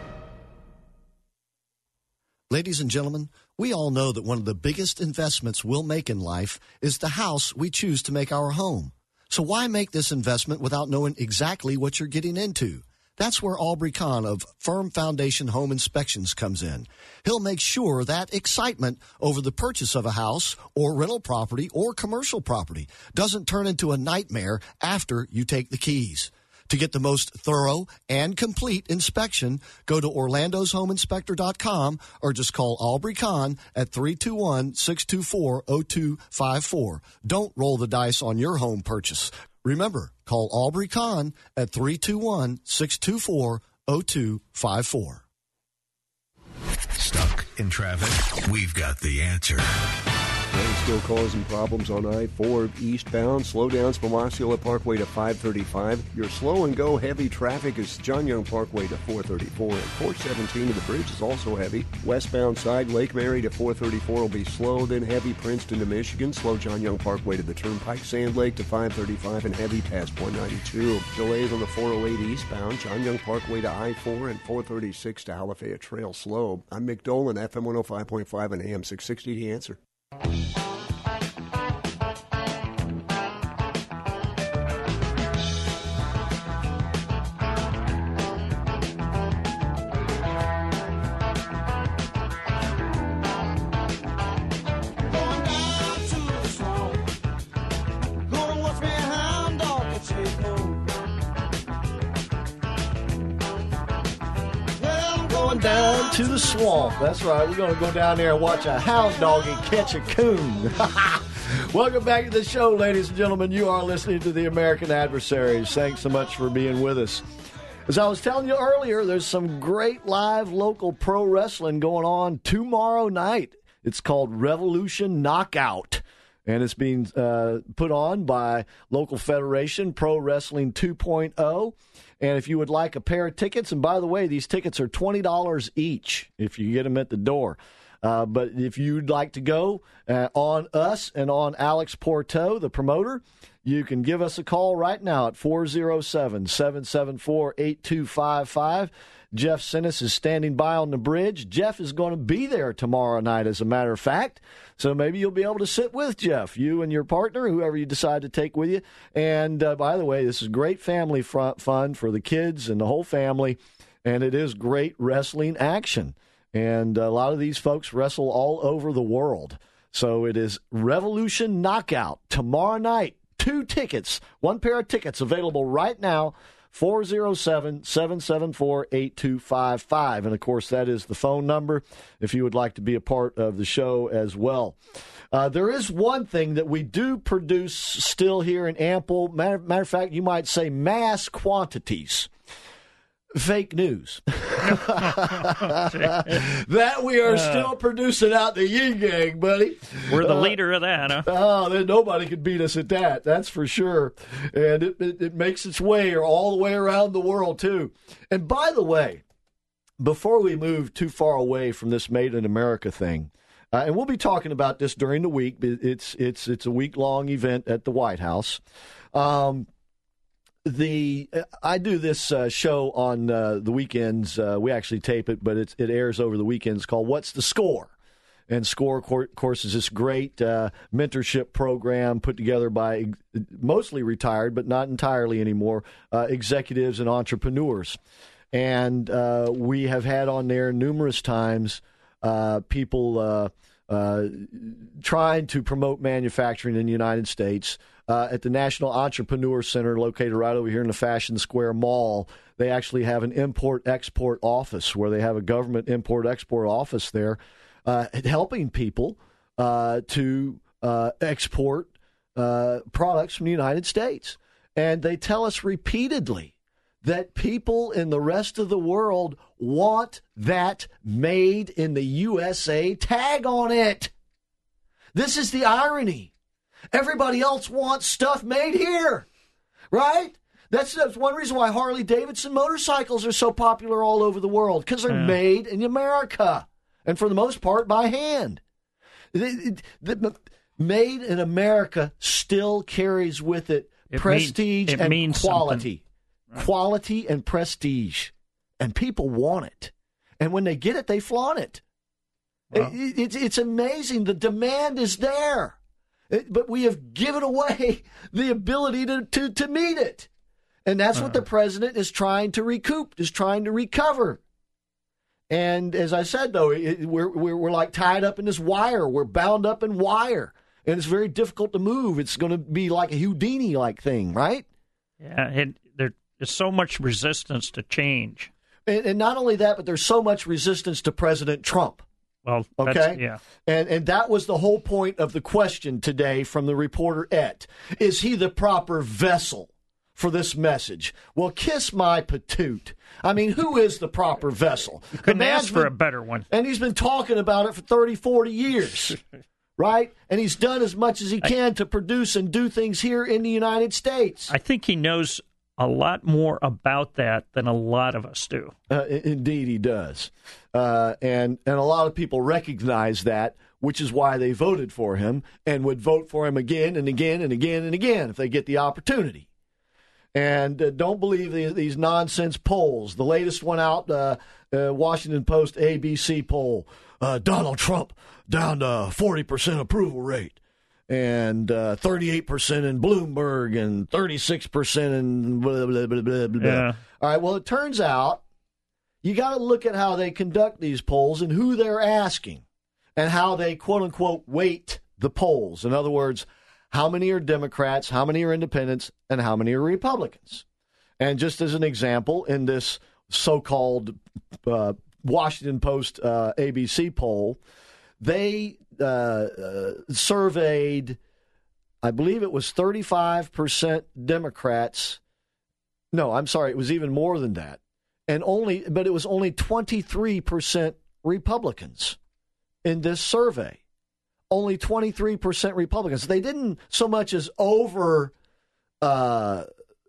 Ladies and gentlemen, we all know that one of the biggest investments we'll make in life is the house we choose to make our home. So why make this investment without knowing exactly what you're getting into? That's where Aubrey Kahn of Firm Foundation Home Inspections comes in. He'll make sure that excitement over the purchase of a house or rental property or commercial property doesn't turn into a nightmare after you take the keys. To get the most thorough and complete inspection, go to orlandos home inspector dot com or just call Aubrey Kahn at three two one, six two four, zero two five four. Don't roll the dice on your home purchase. Remember, call Aubrey Kahn at three two one, six two four, zero two five four. Stuck in traffic? We've got the answer. Rain still causing problems on I four eastbound. Slowdowns from Osceola Parkway to five thirty-five. Your slow and go heavy traffic is John Young Parkway to four thirty-four. And four seventeen to the bridge is also heavy. Westbound side, Lake Mary to four thirty-four will be slow, then heavy Princeton to Michigan. Slow John Young Parkway to the Turnpike. Sand Lake to five thirty-five and heavy past one ninety-two. Delays on the four oh eight eastbound. John Young Parkway to I four and four thirty-six to Halifaya Trail slow. I'm Mick Dolan, F M one oh five point five and A M six sixty. The Answer. on down to the swamp. That's right. We're going to go down there and watch a hound doggy catch a coon. Welcome back to the show, ladies and gentlemen. You are listening to the American Adversaries. Thanks so much for being with us. As I was telling you earlier, there's some great live local pro wrestling going on tomorrow night. It's called Revolution Knockout, and it's being uh, put on by local federation Pro Wrestling two point oh. And if you would like a pair of tickets, and by the way, these tickets are twenty dollars each if you get them at the door. Uh, but if you'd like to go uh, on us and on Alex Porto, the promoter, you can give us a call right now at four oh seven, seven seven four, eight two five five. Jeff Sinnis is standing by on the bridge. Jeff is going to be there tomorrow night, as a matter of fact. So maybe you'll be able to sit with Jeff, you and your partner, whoever you decide to take with you. And uh, by the way, this is great family fun for the kids and the whole family. And it is great wrestling action. And a lot of these folks wrestle all over the world. So it is Revolution Knockout tomorrow night. Two tickets, one pair of tickets available right now, four oh seven, seven seven four, eight two five five. And, of course, that is the phone number if you would like to be a part of the show as well. Uh, there is one thing that we do produce still here in ample, matter, matter of fact, you might say mass quantities. Fake news. That we are uh, still producing out the yin yang, buddy. We're the uh, leader of that, huh? Oh, then nobody could beat us at that. That's for sure. And it, it, it makes its way all the way around the world, too. And by the way, before we move too far away from this Made in America thing, uh, and we'll be talking about this during the week. It's it's it's a week-long event at the White House. Um The I do this uh, show on uh, the weekends. Uh, we actually tape it, but it's, it airs over the weekends, called What's the Score? And SCORE, of course, is this great uh, mentorship program put together by mostly retired, but not entirely anymore, uh, executives and entrepreneurs. And uh, we have had on there numerous times uh, people uh, uh, trying to promote manufacturing in the United States. Uh, at the National Entrepreneur Center, located right over here in the Fashion Square Mall, they actually have an import-export office where they have a government import-export office there, uh, helping people uh, to uh, export uh, products from the United States. And they tell us repeatedly that people in the rest of the world want that made in the U S A tag on it. This is the irony. Everybody else wants stuff made here, right? That's, that's one reason why Harley-Davidson motorcycles are so popular all over the world, because they're yeah. made in America, and for the most part by hand. The, the, the, made in America still carries with it, it prestige mean, it and means quality. Right. Quality and prestige. And people want it. And when they get it, they flaunt it. Well. it, it it's amazing. The demand is there. It, but we have given away the ability to, to, to meet it. And that's uh-huh. what the president is trying to recoup, is trying to recover. And as I said, though, it, we're, we're, we're like tied up in this wire. We're bound up in wire. And it's very difficult to move. It's going to be like a Houdini-like thing, right? Yeah, and there's so much resistance to change. And, and not only that, but there's so much resistance to President Trump. Well, okay, yeah, and and that was the whole point of the question today from the reporter Et. Is he the proper vessel for this message? Well, kiss my patoot. I mean, who is the proper vessel? You couldn't ask for been, a better one. And he's been talking about it for thirty, forty years, right? And he's done as much as he can I, to produce and do things here in the United States. I think he knows a lot more about that than a lot of us do. Uh, indeed, he does. Uh, and, and a lot of people recognize that, which is why they voted for him and would vote for him again and again and again and again if they get the opportunity. And uh, don't believe the, these nonsense polls. The latest one out, uh, uh, Washington Post A B C poll, uh, Donald Trump down to forty percent approval rate. And uh, thirty-eight percent in Bloomberg and thirty-six percent in blah, blah, blah, blah, blah. Yeah. All right, well, it turns out you got to look at how they conduct these polls and who they're asking and how they, quote-unquote, weight the polls. In other words, how many are Democrats, how many are independents, and how many are Republicans. And just as an example, in this so-called uh, Washington Post uh, A B C poll. They uh, uh, surveyed, I believe it was thirty-five percent Democrats. No, I'm sorry, it was even more than that. And only, but it was only twenty-three percent Republicans in this survey. Only twenty-three percent Republicans. They didn't so much as over uh,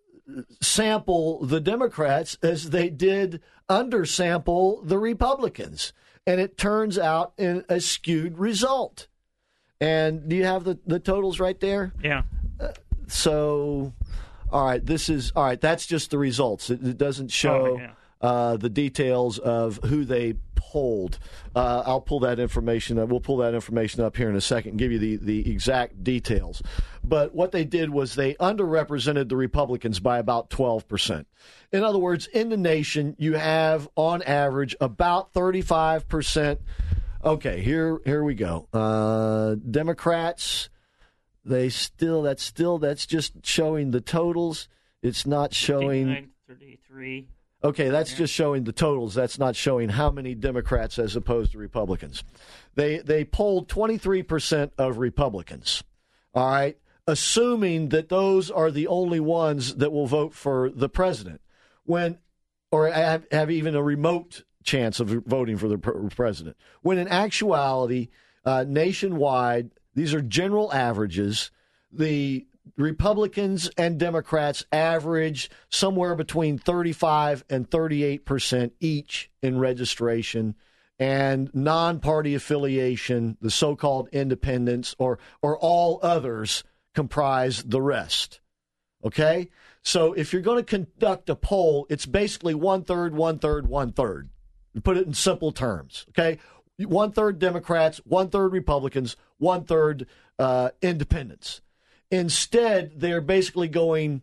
sample the Democrats as they did undersample the Republicans. And it turns out in a skewed result. And do you have the, the totals right there? Yeah. Uh, so, all right, this is, all right, that's just the results. It, it doesn't show Oh, yeah. uh, the details of who they polled. Uh, I'll pull that information up. We'll pull that information up here in a second and give you the, the exact details. But what they did was they underrepresented the Republicans by about twelve percent. In other words, in the nation, you have, on average, about thirty-five percent. Okay, here here we go. Uh, Democrats, they still, that's still, that's just showing the totals. It's not showing. thirty-three. Okay, that's just showing the totals. That's not showing how many Democrats as opposed to Republicans. They they polled twenty-three percent of Republicans, all right, assuming that those are the only ones that will vote for the president, when, or have, have even a remote chance of voting for the president. When in actuality, uh, nationwide, these are general averages. The Republicans and Democrats average somewhere between thirty-five and thirty-eight percent each in registration, and non-party affiliation, the so-called independents or or all others, comprise the rest. Okay? So if you're going to conduct a poll, it's basically one-third, one-third, one-third. Put it in simple terms. Okay? One-third Democrats, one-third Republicans, one-third uh, independents. Instead, they're basically going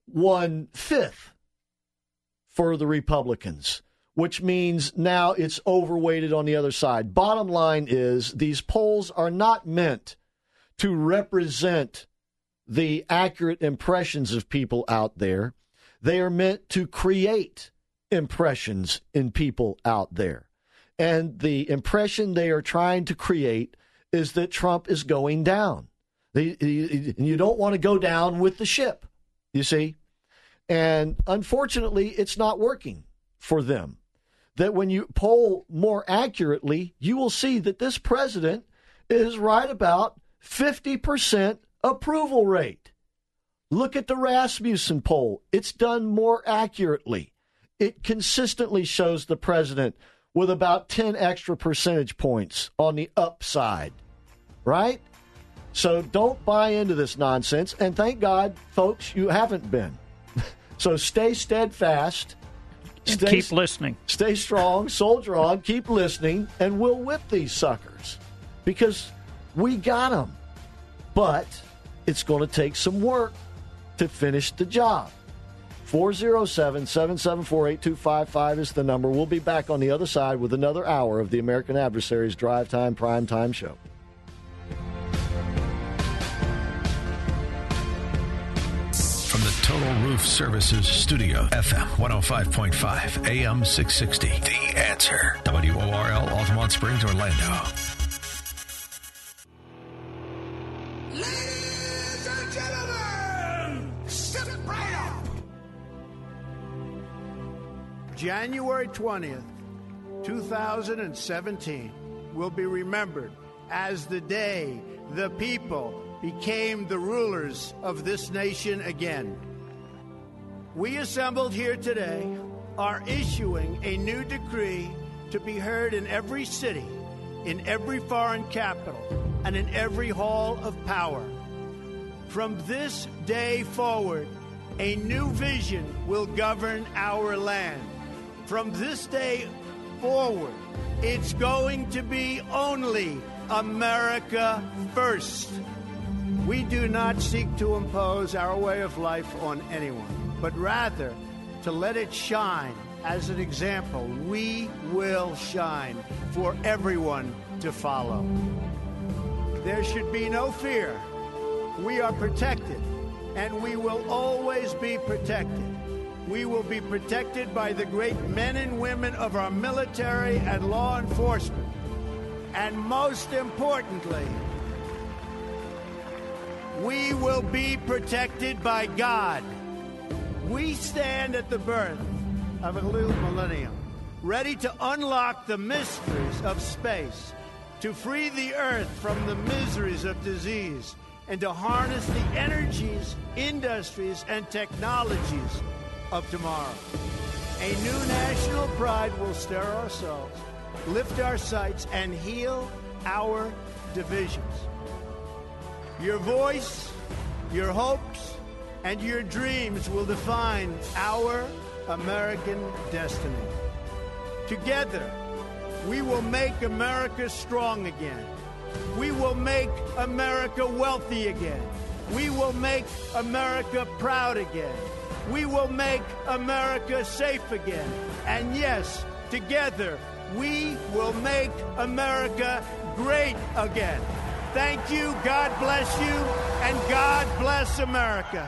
one-fifth for the Republicans, which means now it's overweighted on the other side. Bottom line is these polls are not meant to represent the accurate impressions of people out there. They are meant to create impressions in people out there. And the impression they are trying to create is that Trump is going down. They, you don't want to go down with the ship, you see. And unfortunately, it's not working for them. That when you poll more accurately, you will see that this president is right about fifty percent approval rate. Look at the Rasmussen poll. It's done more accurately. It consistently shows the president with about ten extra percentage points on the upside, right? So don't buy into this nonsense. And thank God, folks, you haven't been. So stay steadfast. Stay, keep listening. Stay strong. Soldier on. Keep listening. And we'll whip these suckers. Because we got them. But it's going to take some work to finish the job. four oh seven, seven seven four, eight two five five is the number. We'll be back on the other side with another hour of the American Adversaries Drive Time Prime Time Show. From the Total Roof Services Studio, F M one oh five point five, A M six sixty. The Answer. W O R L, Altamont Springs, Orlando. Ladies and gentlemen, step right up. January twentieth, two thousand seventeen will be remembered as the day the people became the rulers of this nation again. We assembled here today are issuing a new decree to be heard in every city, in every foreign capital, and in every hall of power. From this day forward, a new vision will govern our land. From this day forward, it's going to be only America first. We do not seek to impose our way of life on anyone, but rather to let it shine as an example. We will shine for everyone to follow. There should be no fear. We are protected, and we will always be protected. we will be protected by the great men and women of our military and law enforcement. And most importantly, we will be protected by God. We stand at the birth of a new millennium, ready to unlock the mysteries of space, to free the earth from the miseries of disease, and to harness the energies, industries, and technologies of tomorrow. A new national pride will stir our souls, lift our sights, and heal our divisions. Your voice, your hopes, and your dreams will define our American destiny. Together, we will make America strong again. We will make America wealthy again. We will make America proud again. We will make America safe again. And yes, together, we will make America great again. Thank you, God bless you, and God bless America.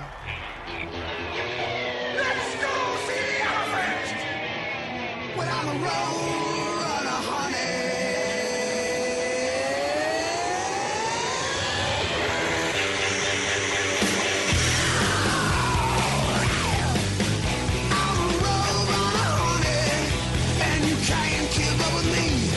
Let's go see the elephant! When I'm a road runner, honey. I'm a road runner, honey, and you can't keep up with me.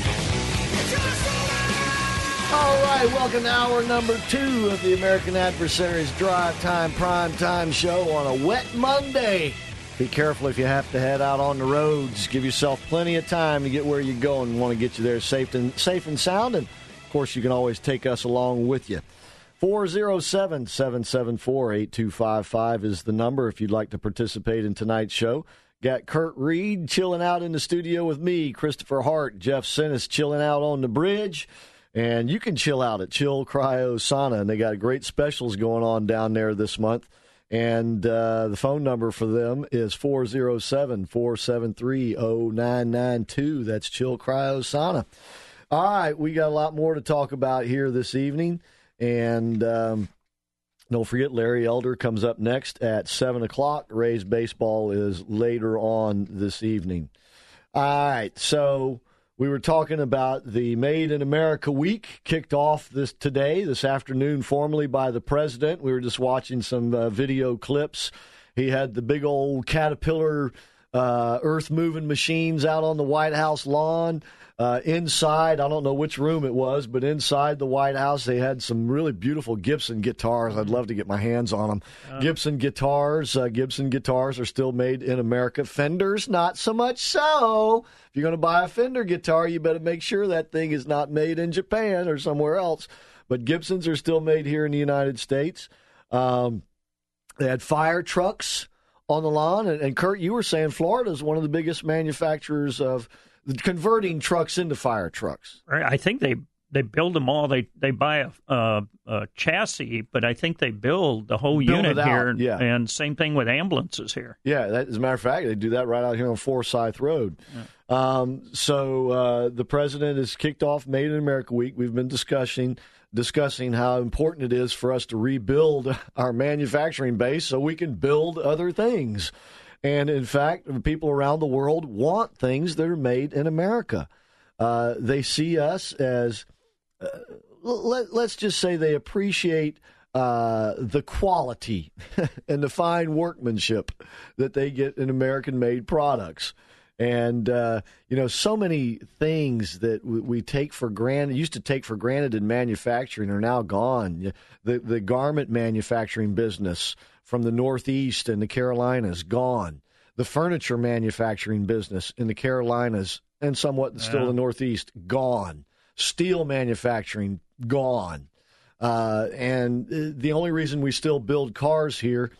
All right, welcome to hour number two of the American Adversaries Drive Time Prime Time Show on a wet Monday. Be careful if you have to head out on the roads. Give yourself plenty of time to get where you're going. We want to get you there safe and safe and sound, and of course you can always take us along with you. four oh seven, seven seven four, eight two five five is the number if you'd like to participate in tonight's show. Got Kurt Reed chilling out in the studio with me, Christopher Hart, Jeff Sinnis chilling out on the bridge. And you can chill out at Chill Cryo Sauna, and they got great specials going on down there this month. And uh, the phone number for them is four oh seven, four seven three, oh nine nine two. That's Chill Cryo Sauna. All right, we got a lot more to talk about here this evening. And um, don't forget, Larry Elder comes up next at seven o'clock. Rays baseball is later on this evening. All right, so we were talking about the Made in America Week, kicked off this today, this afternoon, formally by the president. We were just watching some uh, video clips. He had the big old Caterpillar uh, earth-moving machines out on the White House lawn. Uh, inside, I don't know which room it was, but inside the White House, they had some really beautiful Gibson guitars. I'd love to get my hands on them. Uh, Gibson guitars. Uh, Gibson guitars are still made in America. Fenders, not so much so. If you're going to buy a Fender guitar, you better make sure that thing is not made in Japan or somewhere else. But Gibsons are still made here in the United States. Um, they had fire trucks on the lawn. And, and Kurt, you were saying Florida is one of the biggest manufacturers of converting trucks into fire trucks. Right. I think they, they build them all. They they buy a, a, a chassis, but I think they build the whole build unit here. Yeah. And same thing with ambulances here. Yeah, that, as a matter of fact, they do that right out here on Forsyth Road. Yeah. Um, so uh, the president has kicked off Made in America Week. We've been discussing discussing how important it is for us to rebuild our manufacturing base so we can build other things. And, in fact, people around the world want things that are made in America. Uh, they see us as, uh, let, let's just say they appreciate uh, the quality and the fine workmanship that they get in American-made products. And, uh, you know, so many things that we, we take for granted, used to take for granted in manufacturing are now gone. The, the garment manufacturing business from the Northeast and the Carolinas, gone. The furniture manufacturing business in the Carolinas and somewhat yeah. still the Northeast, gone. Steel manufacturing, gone. Uh, and the only reason we still build cars here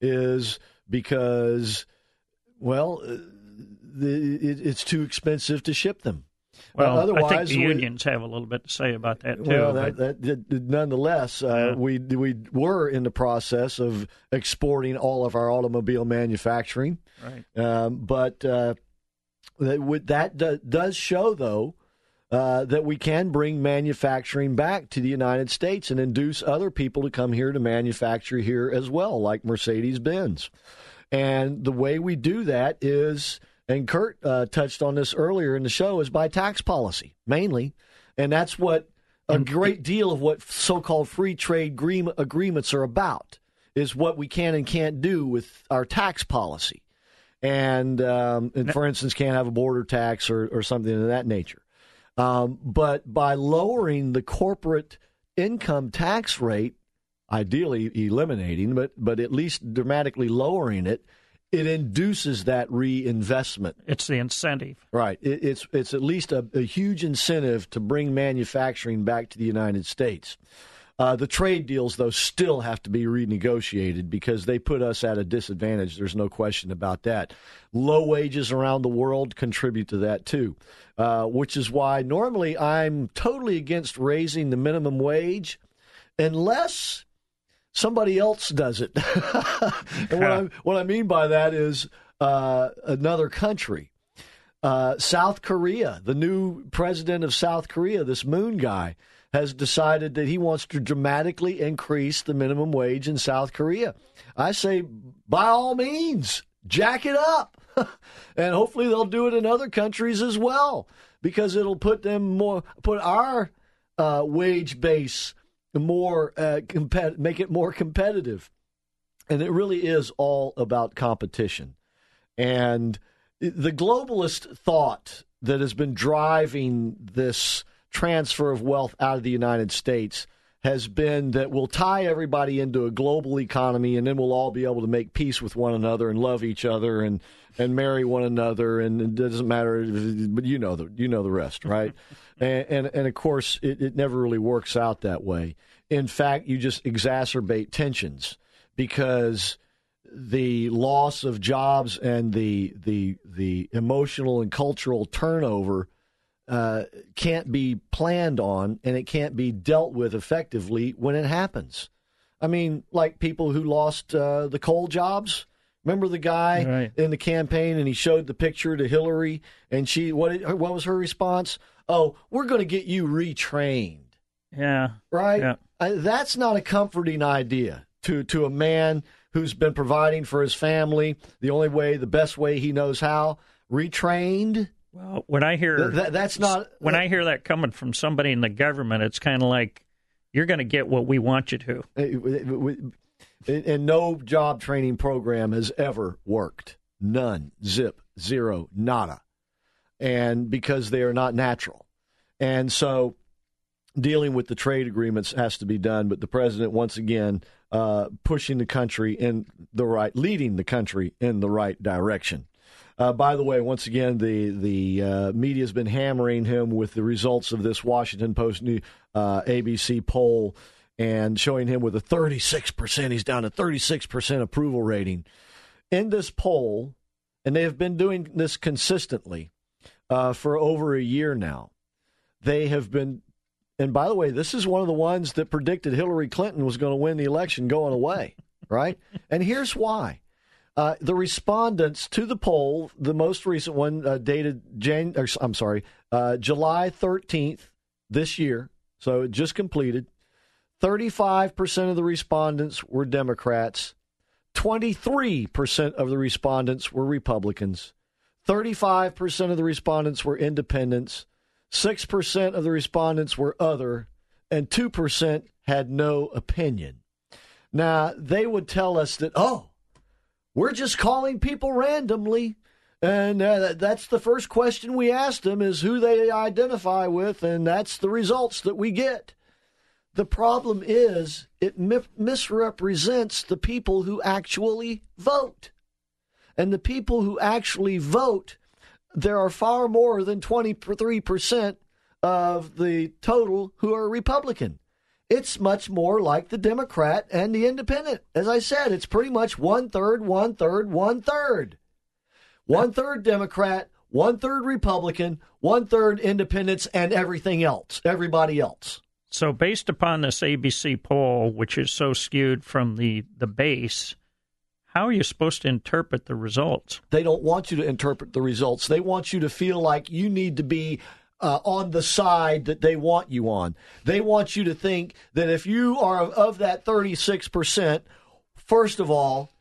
is because, well, the, it, it's too expensive to ship them. Well, uh, otherwise, I think the we, unions have a little bit to say about that, too. Well, that, that, that, nonetheless, uh, yeah. we we were in the process of exporting all of our automobile manufacturing. Right. Um, but uh, that, that do, does show, though, uh, that we can bring manufacturing back to the United States and induce other people to come here to manufacture here as well, like Mercedes-Benz. And the way we do that is, and Kurt uh, touched on this earlier in the show, is by tax policy, mainly. And that's what a great deal of what so-called free trade agreement, agreements are about, is what we can and can't do with our tax policy. And, um, and for instance, can't have a border tax or, or something of that nature. Um, but by lowering the corporate income tax rate, ideally eliminating, but, but at least dramatically lowering it, it induces that reinvestment. It's the incentive. Right. It, it's it's at least a, a huge incentive to bring manufacturing back to the United States. Uh, the trade deals, though, still have to be renegotiated because they put us at a disadvantage. There's no question about that. Low wages around the world contribute to that, too, uh, which is why normally I'm totally against raising the minimum wage unless somebody else does it. And what, I, what I mean by that is uh, another country. Uh, South Korea, the new president of South Korea, this Moon guy, has decided that he wants to dramatically increase the minimum wage in South Korea. I say, by all means, jack it up. And hopefully they'll do it in other countries as well, because it'll put them more, put our uh, wage base more, uh, compet- make it more competitive. And it really is all about competition. And the globalist thought that has been driving this transfer of wealth out of the United States has been that we'll tie everybody into a global economy and then we'll all be able to make peace with one another and love each other and, and marry one another, and it doesn't matter, but you know the you know the rest, right? and, and and of course it, it never really works out that way. In fact, you just exacerbate tensions because the loss of jobs and the the the emotional and cultural turnover Uh, can't be planned on, and it can't be dealt with effectively when it happens. I mean, like people who lost uh, the coal jobs. Remember the guy right. in the campaign, and he showed the picture to Hillary, and she what what was her response? Oh, we're going to get you retrained. Yeah, right. Yeah. I, that's not a comforting idea to to a man who's been providing for his family the only way, the best way he knows how. Retrained. Well, when I hear Th- that, that's not when I hear that coming from somebody in the government, it's kind of like you're going to get what we want you to. And no job training program has ever worked. None. Zip. Zero. Nada. And because they are not natural. And so dealing with the trade agreements has to be done. But the president, once again, uh, pushing the country in the right, leading the country in the right direction. Uh, by the way, once again, the the uh, media has been hammering him with the results of this Washington Post new, uh, A B C poll and showing him with a thirty-six percent. He's down to thirty-six percent approval rating. In this poll, and they have been doing this consistently uh, for over a year now, they have been, and by the way, this is one of the ones that predicted Hillary Clinton was going to win the election going away, right? And here's why. Uh, the respondents to the poll, the most recent one uh, dated Jan- or, I'm sorry, uh, July thirteenth this year, so it just completed. thirty-five percent of the respondents were Democrats. twenty-three percent of the respondents were Republicans. thirty-five percent of the respondents were independents. six percent of the respondents were other. And two percent had no opinion. Now, they would tell us that, oh, we're just calling people randomly, and uh, that's the first question we ask them is who they identify with, and that's the results that we get. The problem is it mi- misrepresents the people who actually vote. And the people who actually vote, there are far more than twenty-three percent of the total who are Republican. It's much more like the Democrat and the Independent. As I said, it's pretty much one-third, one-third, one-third. One-third Democrat, one-third Republican, one-third Independents, and everything else, everybody else. So based upon this A B C poll, which is so skewed from the, the base, how are you supposed to interpret the results? They don't want you to interpret the results. They want you to feel like you need to be Uh, on the side that they want you on. They want you to think that if you are of, of that thirty-six percent, first of all,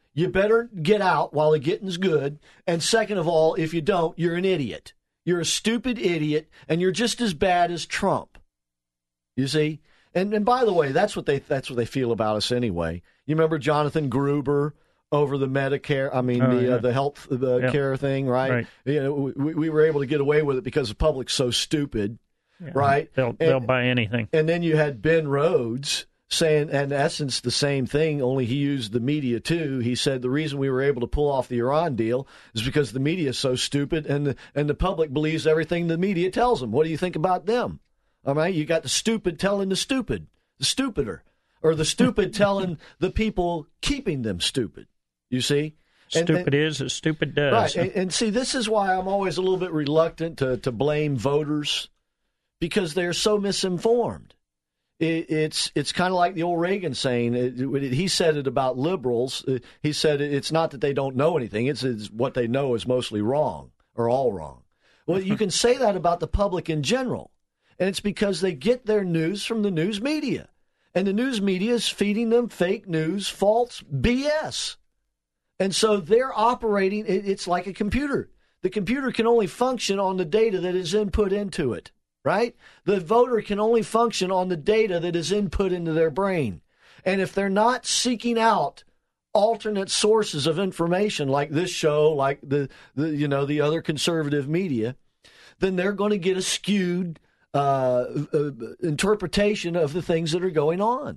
you better get out while the getting's good. And second of all, if you don't, you're an idiot. You're a stupid idiot, and you're just as bad as Trump. You see? And and by the way, that's what they that's what they feel about us anyway. You remember Jonathan Gruber over the Medicare, I mean, oh, the yeah. uh, the health the yeah. care thing, right? right. You know, we, we were able to get away with it because the public's so stupid, yeah. right? They'll, and, they'll buy anything. And then you had Ben Rhodes saying, in essence, the same thing, only he used the media too. He said the reason we were able to pull off the Iran deal is because the media is so stupid, and the, and the public believes everything the media tells them. What do you think about them? All right, you got the stupid telling the stupid, the stupider, or the stupid telling the people keeping them stupid. You see? Stupid and, and, is as stupid does. Right, and, and see, this is why I'm always a little bit reluctant to, to blame voters, because they're so misinformed. It, it's it's kind of like the old Reagan saying. It, it, he said it about liberals. He said it's not that they don't know anything. It's, it's what they know is mostly wrong or all wrong. Well, you can say that about the public in general. And it's because they get their news from the news media. And the news media is feeding them fake news, false B S. And so they're operating, it, it's like a computer. The computer can only function on the data that is input into it, right? The voter can only function on the data that is input into their brain. And if they're not seeking out alternate sources of information like this show, like the, the you know, the other conservative media, then they're going to get a skewed Uh, uh, interpretation of the things that are going on.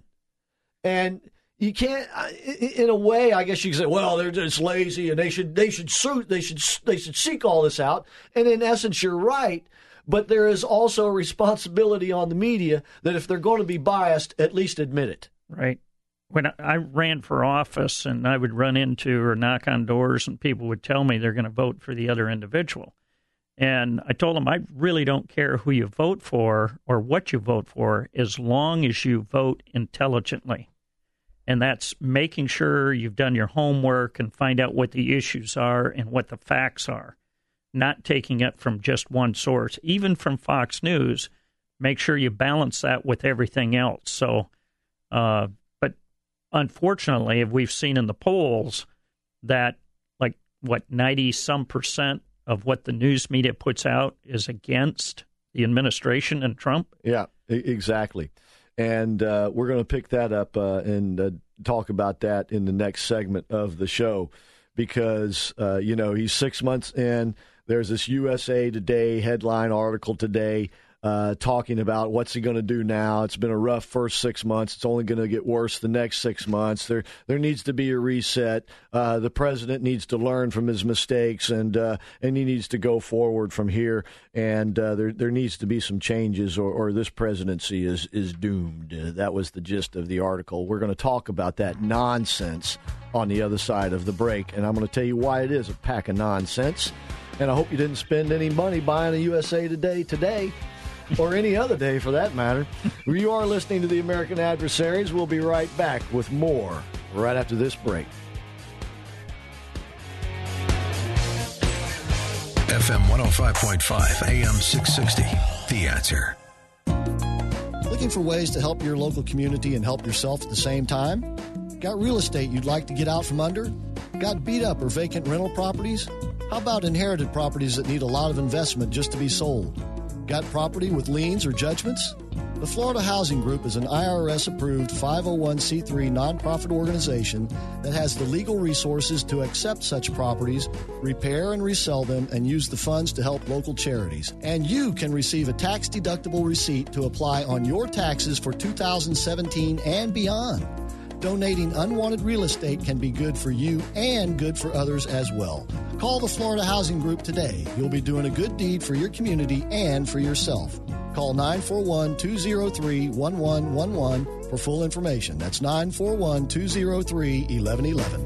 And you can't, in a way, I guess you can say, well, they're just lazy and they should, they should, suit, they should, they should seek all this out. And in essence, you're right. But there is also a responsibility on the media that if they're going to be biased, at least admit it. Right. When I ran for office and I would run into or knock on doors and people would tell me they're going to vote for the other individual. And I told them I really don't care who you vote for or what you vote for as long as you vote intelligently. And that's making sure you've done your homework and find out what the issues are and what the facts are, not taking it from just one source. Even from Fox News, make sure you balance that with everything else. So, uh, but unfortunately, we've seen in the polls that like, what, ninety-some percent of what the news media puts out is against the administration and Trump. Yeah, exactly. And uh, we're going to pick that up uh, and uh, talk about that in the next segment of the show because, uh, you know, he's six months in. There's this U S A Today headline article today uh, talking about what's he going to do now. It's been a rough first six months. It's only going to get worse the next six months. There there needs to be a reset. Uh, the president needs to learn from his mistakes, and uh, and he needs to go forward from here. And uh, there there needs to be some changes, or, or this presidency is, is doomed. Uh, that was the gist of the article. We're going to talk about that nonsense on the other side of the break, and I'm going to tell you why it is a pack of nonsense. And I hope you didn't spend any money buying a U S A Today today. Or any other day, for that matter. You are listening to the American Adversaries. We'll be right back with more right after this break. F M one oh five point five, A M six sixty, The Answer. Looking for ways to help your local community and help yourself at the same time? Got real estate you'd like to get out from under? Got beat up or vacant rental properties? How about inherited properties that need a lot of investment just to be sold? Got property with liens or judgments? The Florida Housing Group is an I R S-approved five oh one c three nonprofit organization that has the legal resources to accept such properties, repair and resell them, and use the funds to help local charities. And you can receive a tax-deductible receipt to apply on your taxes for two thousand seventeen and beyond. Donating unwanted real estate can be good for you and good for others as well. Call the Florida Housing Group today. You'll be doing a good deed for your community and for yourself. Call nine four one, two oh three, one one one one for full information. That's nine four one, two oh three, one one one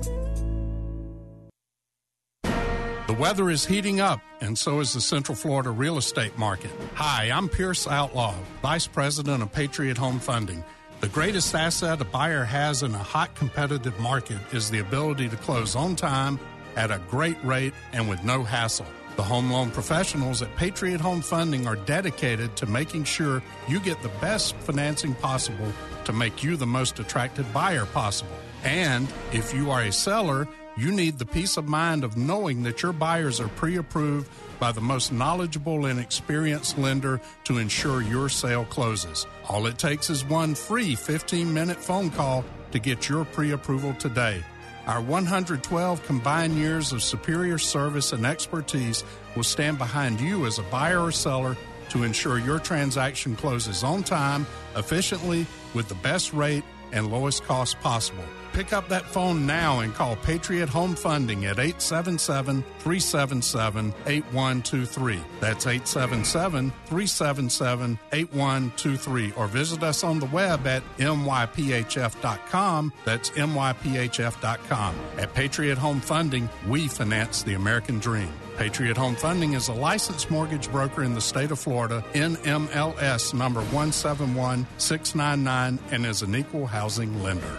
one. The weather is heating up, and so is the Central Florida real estate market. Hi, I'm Pierce Outlaw, Vice President of Patriot Home Funding. The greatest asset a buyer has in a hot competitive market is the ability to close on time, at a great rate, and with no hassle. The home loan professionals at Patriot Home Funding are dedicated to making sure you get the best financing possible to make you the most attractive buyer possible. And if you are a seller, you need the peace of mind of knowing that your buyers are pre-approved by the most knowledgeable and experienced lender to ensure your sale closes. All it takes is one free fifteen-minute phone call to get your pre-approval today. Our one hundred twelve combined years of superior service and expertise will stand behind you as a buyer or seller to ensure your transaction closes on time, efficiently, with the best rate and lowest cost possible. Pick up that phone now and call Patriot Home Funding at eight seven seven, three seven seven, eight one two three. That's eight seven seven, three seven seven, eight one two three. Or visit us on the web at M Y P H F dot com. That's M Y P H F dot com. At Patriot Home Funding, we finance the American dream. Patriot Home Funding is a licensed mortgage broker in the state of Florida, N M L S number one seven one six nine nine, and is an equal housing lender.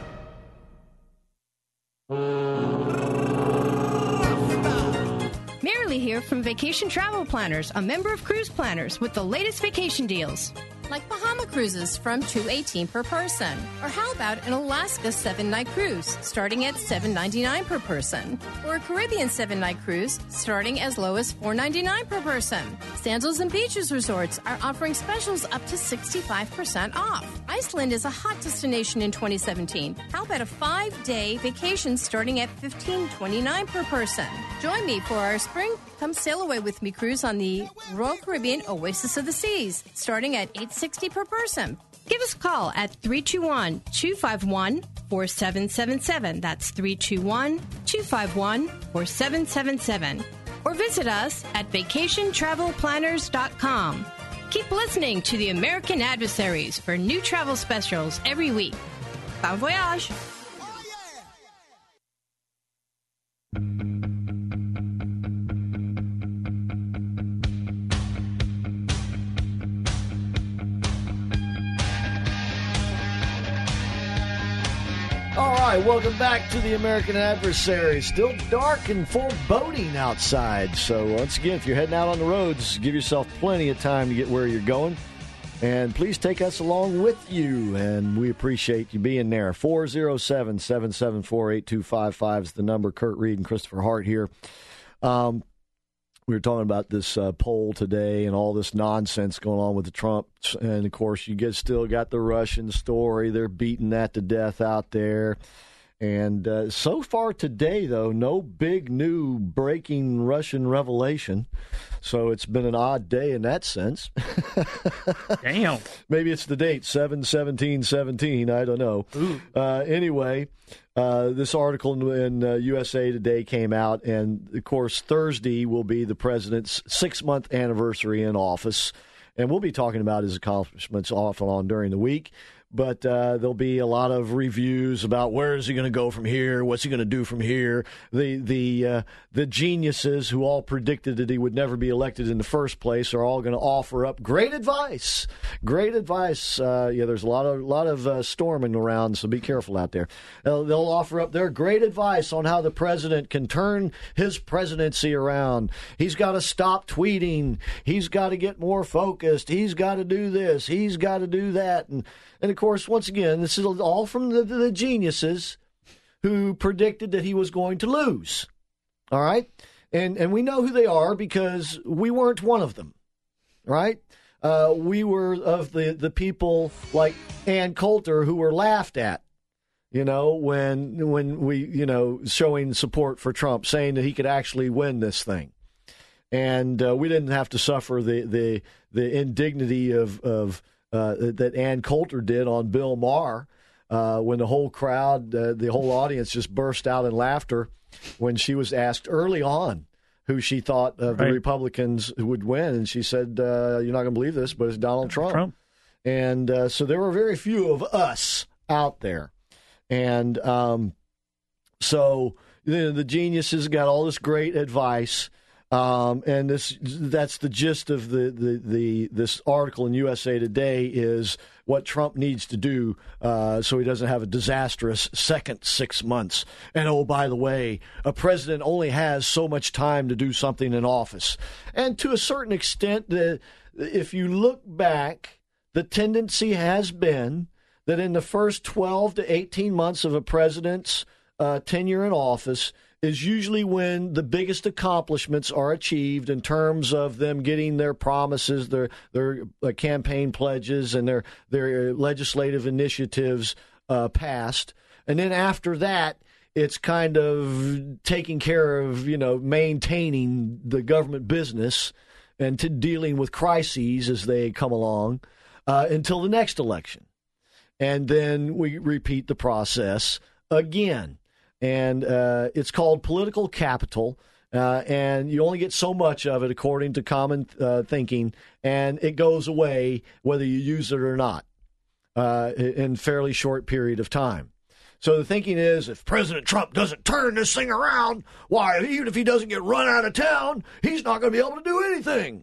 Marilee here from Vacation Travel Planners, a member of Cruise Planners with the latest vacation deals. Like Bahama cruises from two hundred eighteen dollars per person. Or how about an Alaska seven-night cruise starting at seven hundred ninety-nine dollars per person? Or a Caribbean seven-night cruise starting as low as four hundred ninety-nine dollars per person. Sandals and Beaches Resorts are offering specials up to sixty-five percent off. Iceland is a hot destination in twenty seventeen. How about a five-day vacation starting at fifteen twenty-nine dollars per person? Join me for our spring Come Sail Away With Me cruise on the Royal Caribbean Oasis of the Seas starting at eight hundred sixty dollars per person. Give us a call at three two one, two five one, four seven seven seven. That's three two one, two five one, four seven seven seven. Or visit us at vacation travel planners dot com. Keep listening to the American Adversaries for new travel specials every week. Bon voyage! All right, welcome back to the American Adversary. Still dark and foreboding outside. So once again, if you're heading out on the roads, give yourself plenty of time to get where you're going. And please take us along with you, and we appreciate you being there. four oh seven, seven seven four, eight two five five is the number. Kurt Reed and Christopher Hart here. Um, we were talking about this uh, poll today and all this nonsense going on with the Trumps. And, of course, you get still got the Russian story. They're beating that to death out there. And uh, so far today, though, no big new breaking Russian revelation. So it's been an odd day in that sense. Damn. Maybe it's the date, seven seventeen seventeen. I don't know. Uh, anyway, uh, this article in, in uh, U S A Today came out. And, of course, Thursday will be the president's six-month anniversary in office. And we'll be talking about his accomplishments off and on during the week. But uh, there'll be a lot of reviews about where is he going to go from here, what's he going to do from here. The the uh, the geniuses who all predicted that he would never be elected in the first place are all going to offer up great advice. Great advice. Uh, yeah, there's a lot of lot of uh, storming around, so be careful out there. They'll, they'll offer up their great advice on how the president can turn his presidency around. He's got to stop tweeting. He's got to get more focused. He's got to do this. He's got to do that. And And, of course, once again, this is all from the, the geniuses who predicted that he was going to lose. All right? And and we know who they are because we weren't one of them. Right? Uh, we were of the, the people like Ann Coulter who were laughed at, you know, when when we, you know, showing support for Trump, saying that he could actually win this thing. And uh, we didn't have to suffer the, the, the indignity of, of Uh, that Ann Coulter did on Bill Maher uh, when the whole crowd, uh, the whole audience just burst out in laughter when she was asked early on who she thought uh, the right. Republicans would win. And she said, uh, you're not going to believe this, but it's Donald Trump. Trump. And uh, so there were very few of us out there. And um, so the, the geniuses got all this great advice. Um, and this that's the gist of the, the, the this article in U S A Today is what Trump needs to do uh, so he doesn't have a disastrous second six months. And, oh, by the way, a president only has so much time to do something in office. And to a certain extent, the, if you look back, the tendency has been that in the first twelve to eighteen months of a president's uh, tenure in office is usually when the biggest accomplishments are achieved in terms of them getting their promises, their their uh, campaign pledges, and their their legislative initiatives uh, passed. And then after that, it's kind of taking care of, you know, maintaining the government business and to dealing with crises as they come along uh, until the next election. And then we repeat the process again. And uh, it's called political capital, uh, and you only get so much of it according to common uh, thinking, and it goes away whether you use it or not uh, in a fairly short period of time. So the thinking is, if President Trump doesn't turn this thing around, why, even if he doesn't get run out of town, he's not going to be able to do anything.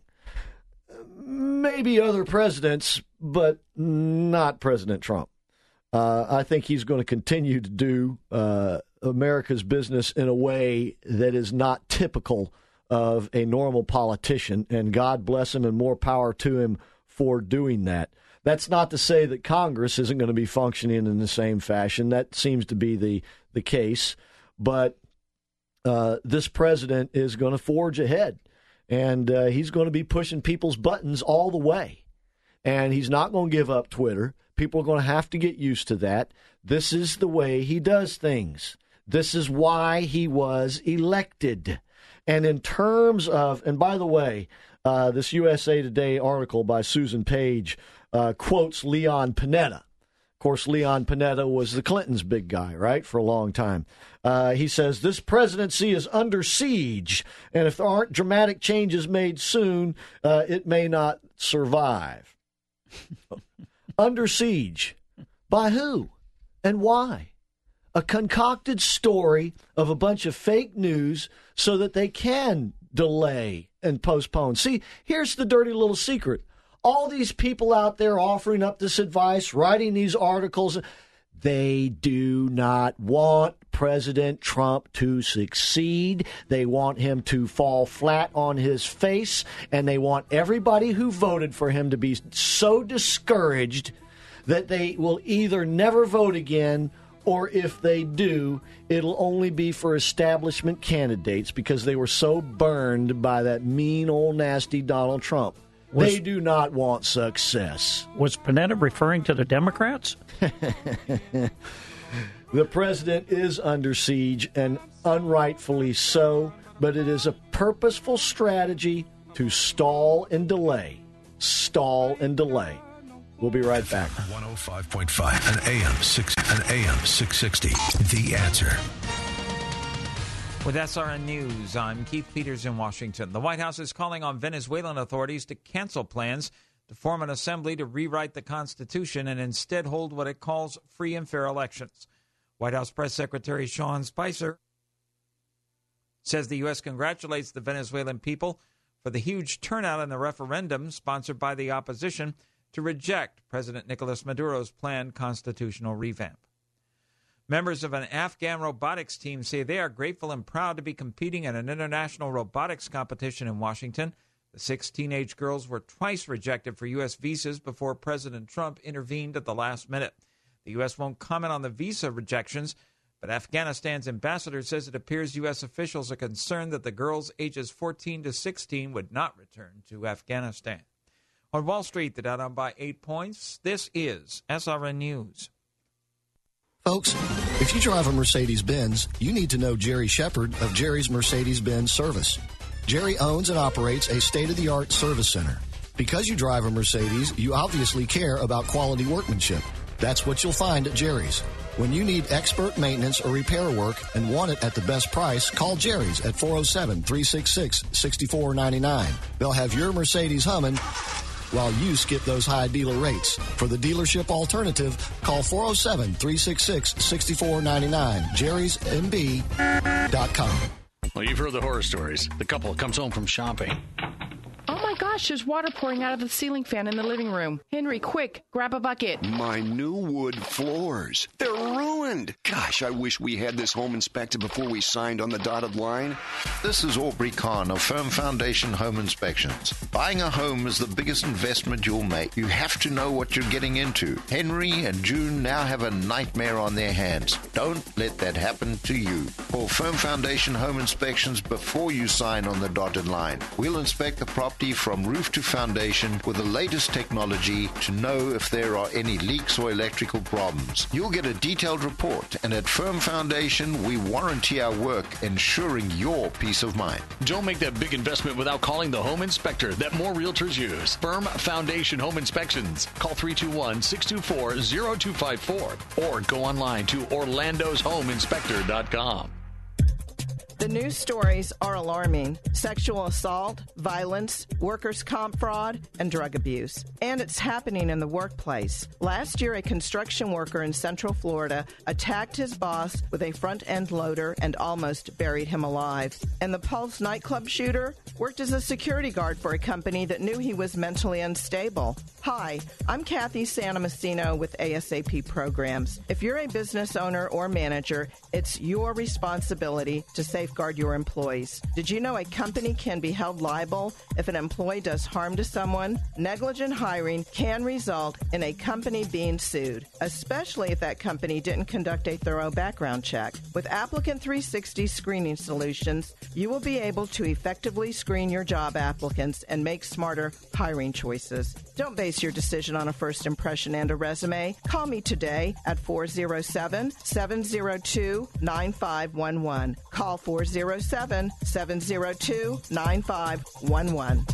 Maybe other presidents, but not President Trump. Uh, I think he's going to continue to do uh, America's business in a way that is not typical of a normal politician, and God bless him and more power to him for doing that. That's not to say that Congress isn't going to be functioning in the same fashion. That seems to be the, the case. But uh, this president is going to forge ahead, and uh, he's going to be pushing people's buttons all the way. And he's not going to give up Twitter. People are going to have to get used to that. This is the way he does things. This is why he was elected. And in terms of, and by the way, uh, this U S A Today article by Susan Page uh, quotes Leon Panetta. Of course, Leon Panetta was the Clintons' big guy, right, for a long time. Uh, he says, this presidency is under siege, and if there aren't dramatic changes made soon, uh, it may not survive. Under siege. By who? And why? A concocted story of a bunch of fake news so that they can delay and postpone. See, here's the dirty little secret. All these people out there offering up this advice, writing these articles, they do not want President Trump to succeed. They want him to fall flat on his face, and they want everybody who voted for him to be so discouraged that they will either never vote again, or if they do, it'll only be for establishment candidates because they were so burned by that mean old nasty Donald Trump. Was, they do not want success. Was Panetta referring to the Democrats? The president is under siege, and unrightfully so, but it is a purposeful strategy to stall and delay. Stall and delay. We'll be right back. one oh five point five and A M six and A M six sixty. The Answer. With S R N News, I'm Keith Peters in Washington. The White House is calling on Venezuelan authorities to cancel plans to form an assembly to rewrite the Constitution and instead hold what it calls free and fair elections. White House Press Secretary Sean Spicer says the U S congratulates the Venezuelan people for the huge turnout in the referendum sponsored by the opposition to reject President Nicolas Maduro's planned constitutional revamp. Members of an Afghan robotics team say they are grateful and proud to be competing in an international robotics competition in Washington. The six teenage girls were twice rejected for U S visas before President Trump intervened at the last minute. The U S won't comment on the visa rejections, but Afghanistan's ambassador says it appears U S officials are concerned that the girls ages fourteen to sixteen would not return to Afghanistan. On Wall Street, the Dow down by eight points. This is S R N News. Folks, if you drive a Mercedes-Benz, you need to know Jerry Shepard of Jerry's Mercedes-Benz Service. Jerry owns and operates a state-of-the-art service center. Because you drive a Mercedes, you obviously care about quality workmanship. That's what you'll find at Jerry's. When you need expert maintenance or repair work and want it at the best price, call Jerry's at four oh seven, three six six, six four nine nine. They'll have your Mercedes humming while you skip those high dealer rates. For the dealership alternative, call four oh seven, three six six, six four nine nine. jerrys m b dot com. Well, you've heard the horror stories. The couple comes home from shopping. Oh my gosh, there's water pouring out of the ceiling fan in the living room. Henry, quick, grab a bucket. My new wood floors. They're ruined. ruined. Gosh, I wish we had this home inspected before we signed on the dotted line. This is Aubrey Kahn of Firm Foundation Home Inspections. Buying a home is the biggest investment you'll make. You have to know what you're getting into. Henry and June now have a nightmare on their hands. Don't let that happen to you. Call Firm Foundation Home Inspections before you sign on the dotted line. We'll inspect the property from roof to foundation with the latest technology to know if there are any leaks or electrical problems. You'll get a detailed report, and at Firm Foundation, we warranty our work, ensuring your peace of mind. Don't make that big investment without calling the home inspector that more realtors use. Firm Foundation Home Inspections. Call three two one, six two four, zero two five four or go online to orlandos home inspector dot com. The news stories are alarming. Sexual assault, violence, workers' comp fraud, and drug abuse. And it's happening in the workplace. Last year, a construction worker in Central Florida attacked his boss with a front-end loader and almost buried him alive. And the Pulse nightclub shooter worked as a security guard for a company that knew he was mentally unstable. Hi, I'm Kathy Santomassino with A S A P Programs. If you're a business owner or manager, it's your responsibility to safeguard your employees. Did you know a company can be held liable if an employee does harm to someone? Negligent hiring can result in a company being sued, especially if that company didn't conduct a thorough background check. With Applicant three sixty Screening Solutions, you will be able to effectively screen your job applicants and make smarter hiring choices. Don't base your decision on a first impression and a resume. Call me today at four oh seven, seven oh two, nine five one one. Call four oh seven, seven oh two, nine five one one.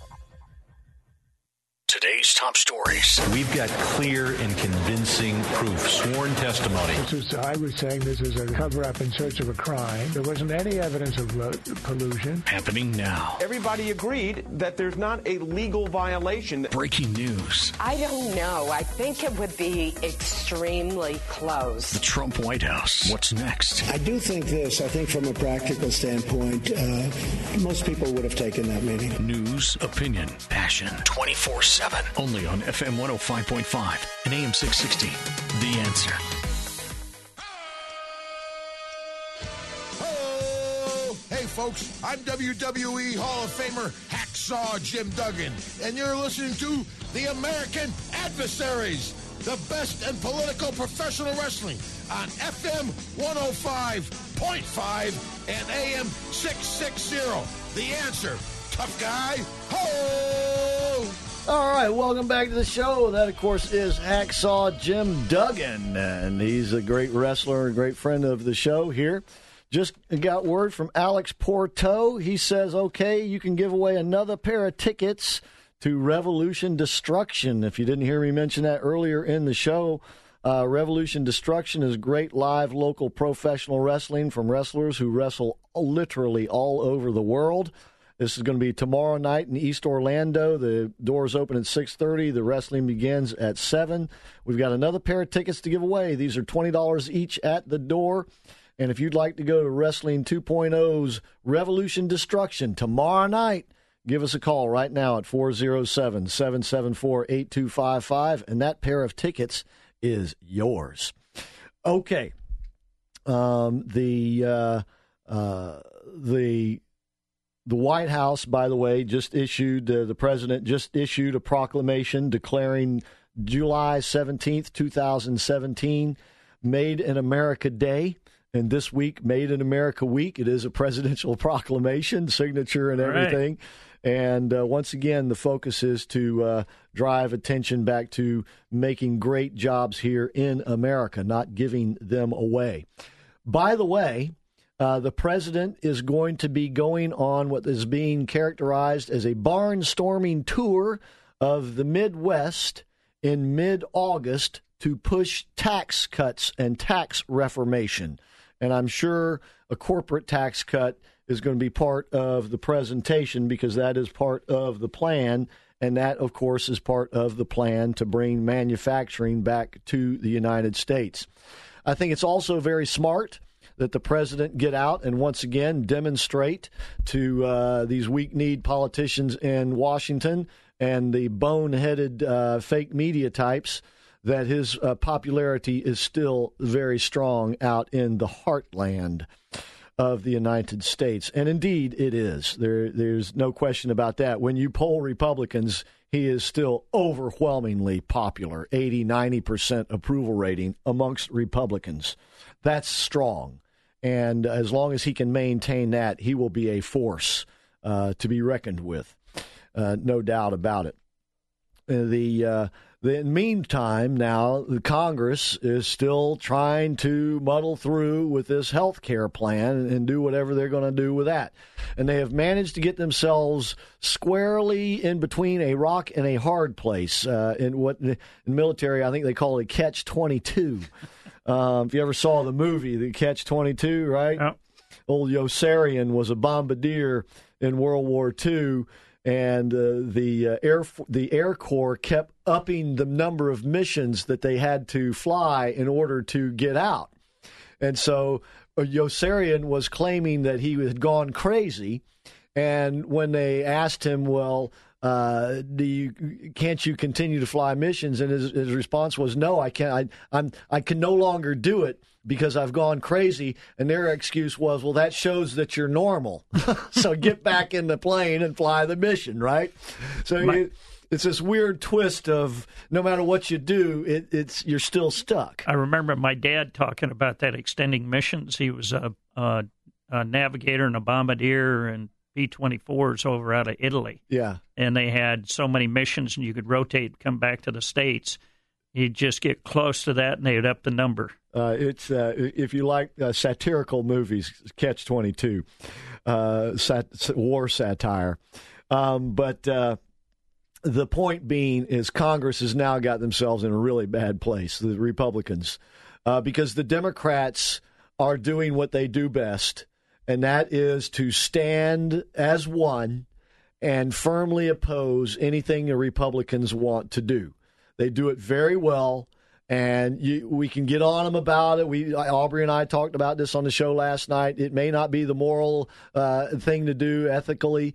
Today's top stories. We've got clear and convincing proof, sworn testimony. This is, I was saying this is a cover-up in search of a crime. There wasn't any evidence of lo- collusion. Happening now. Everybody agreed that there's not a legal violation. Breaking news. I don't know. I think it would be extremely close. The Trump White House. What's next? I do think this. I think from a practical standpoint, uh, most people would have taken that meeting. News, opinion, passion. twenty-four seven. Only on F M one oh five point five and A M six sixty. The Answer. Oh, hey, folks. I'm W W E Hall of Famer Hacksaw Jim Duggan, and you're listening to The American Adversaries, the best in political professional wrestling on F M one oh five point five and A M six sixty. The Answer. Tough guy. Ho! All right, welcome back to the show. That, of course, is Hacksaw Jim Duggan, and he's a great wrestler and great friend of the show here. Just got word from Alex Porto. He says, okay, you can give away another pair of tickets to Revolution Destruction. If you didn't hear me mention that earlier in the show, uh, Revolution Destruction is great live local professional wrestling from wrestlers who wrestle literally all over the world. This is going to be tomorrow night in East Orlando. The doors open at six thirty. The wrestling begins at seven. We've got another pair of tickets to give away. These are twenty dollars each at the door. And if you'd like to go to Wrestling two point oh's Revolution Destruction tomorrow night, give us a call right now at four oh seven, seven seven four, eight two five five, and that pair of tickets is yours. Okay. Um, the uh, uh, the... The White House, by the way, just issued, uh, the president just issued a proclamation declaring July seventeenth, twenty seventeen, Made in America Day. And this week, Made in America Week. It is a presidential proclamation, signature and everything. Right. And uh, once again, the focus is to uh, drive attention back to making great jobs here in America, not giving them away. By the way, Uh, the president is going to be going on what is being characterized as a barnstorming tour of the Midwest in mid-August to push tax cuts and tax reformation. And I'm sure a corporate tax cut is going to be part of the presentation because that is part of the plan. And that, of course, is part of the plan to bring manufacturing back to the United States. I think it's also very smart that the president get out and once again demonstrate to uh, these weak-kneed politicians in Washington and the boneheaded uh, fake media types that his uh, popularity is still very strong out in the heartland of the United States. And indeed, it is. There, there's no question about that. When you poll Republicans, he is still overwhelmingly popular, eighty, ninety percent approval rating amongst Republicans. That's strong. And as long as he can maintain that, he will be a force uh, to be reckoned with. Uh, no doubt about it. Uh, the uh, the meantime, now the Congress is still trying to muddle through with this health care plan and do whatever they're going to do with that. And they have managed to get themselves squarely in between a rock and a hard place. Uh, in what in military, I think they call it a catch twenty-two. Um, if you ever saw the movie, the catch twenty-two, right? Yep. Old Yossarian was a bombardier in World War Two. And uh, the uh, Air the Air Corps kept upping the number of missions that they had to fly in order to get out. And so uh, Yossarian was claiming that he had gone crazy. And when they asked him, well, uh, do you, can't you continue to fly missions? And his, his response was, no, I can't. I, I'm, I can no longer do it because I've gone crazy. And their excuse was, well, that shows that you're normal. So get back in the plane and fly the mission, right? So My- it, it's this weird twist of no matter what you do, it, it's you're still stuck. I remember my dad talking about that, extending missions. He was a, a, a navigator and a bombardier and B twenty-fours over out of Italy. Yeah. And they had so many missions, and you could rotate, come back to the States. You'd just get close to that, and they'd up the number. Uh, it's uh, if you like uh, satirical movies, Catch twenty-two, uh, sat- war satire. Um, but uh, the point being is Congress has now got themselves in a really bad place, the Republicans, uh, because the Democrats are doing what they do best, and that is to stand as one and firmly oppose anything the Republicans want to do. They do it very well, and you, we can get on them about it. We, Aubrey and I talked about this on the show last night. It may not be the moral uh, thing to do ethically,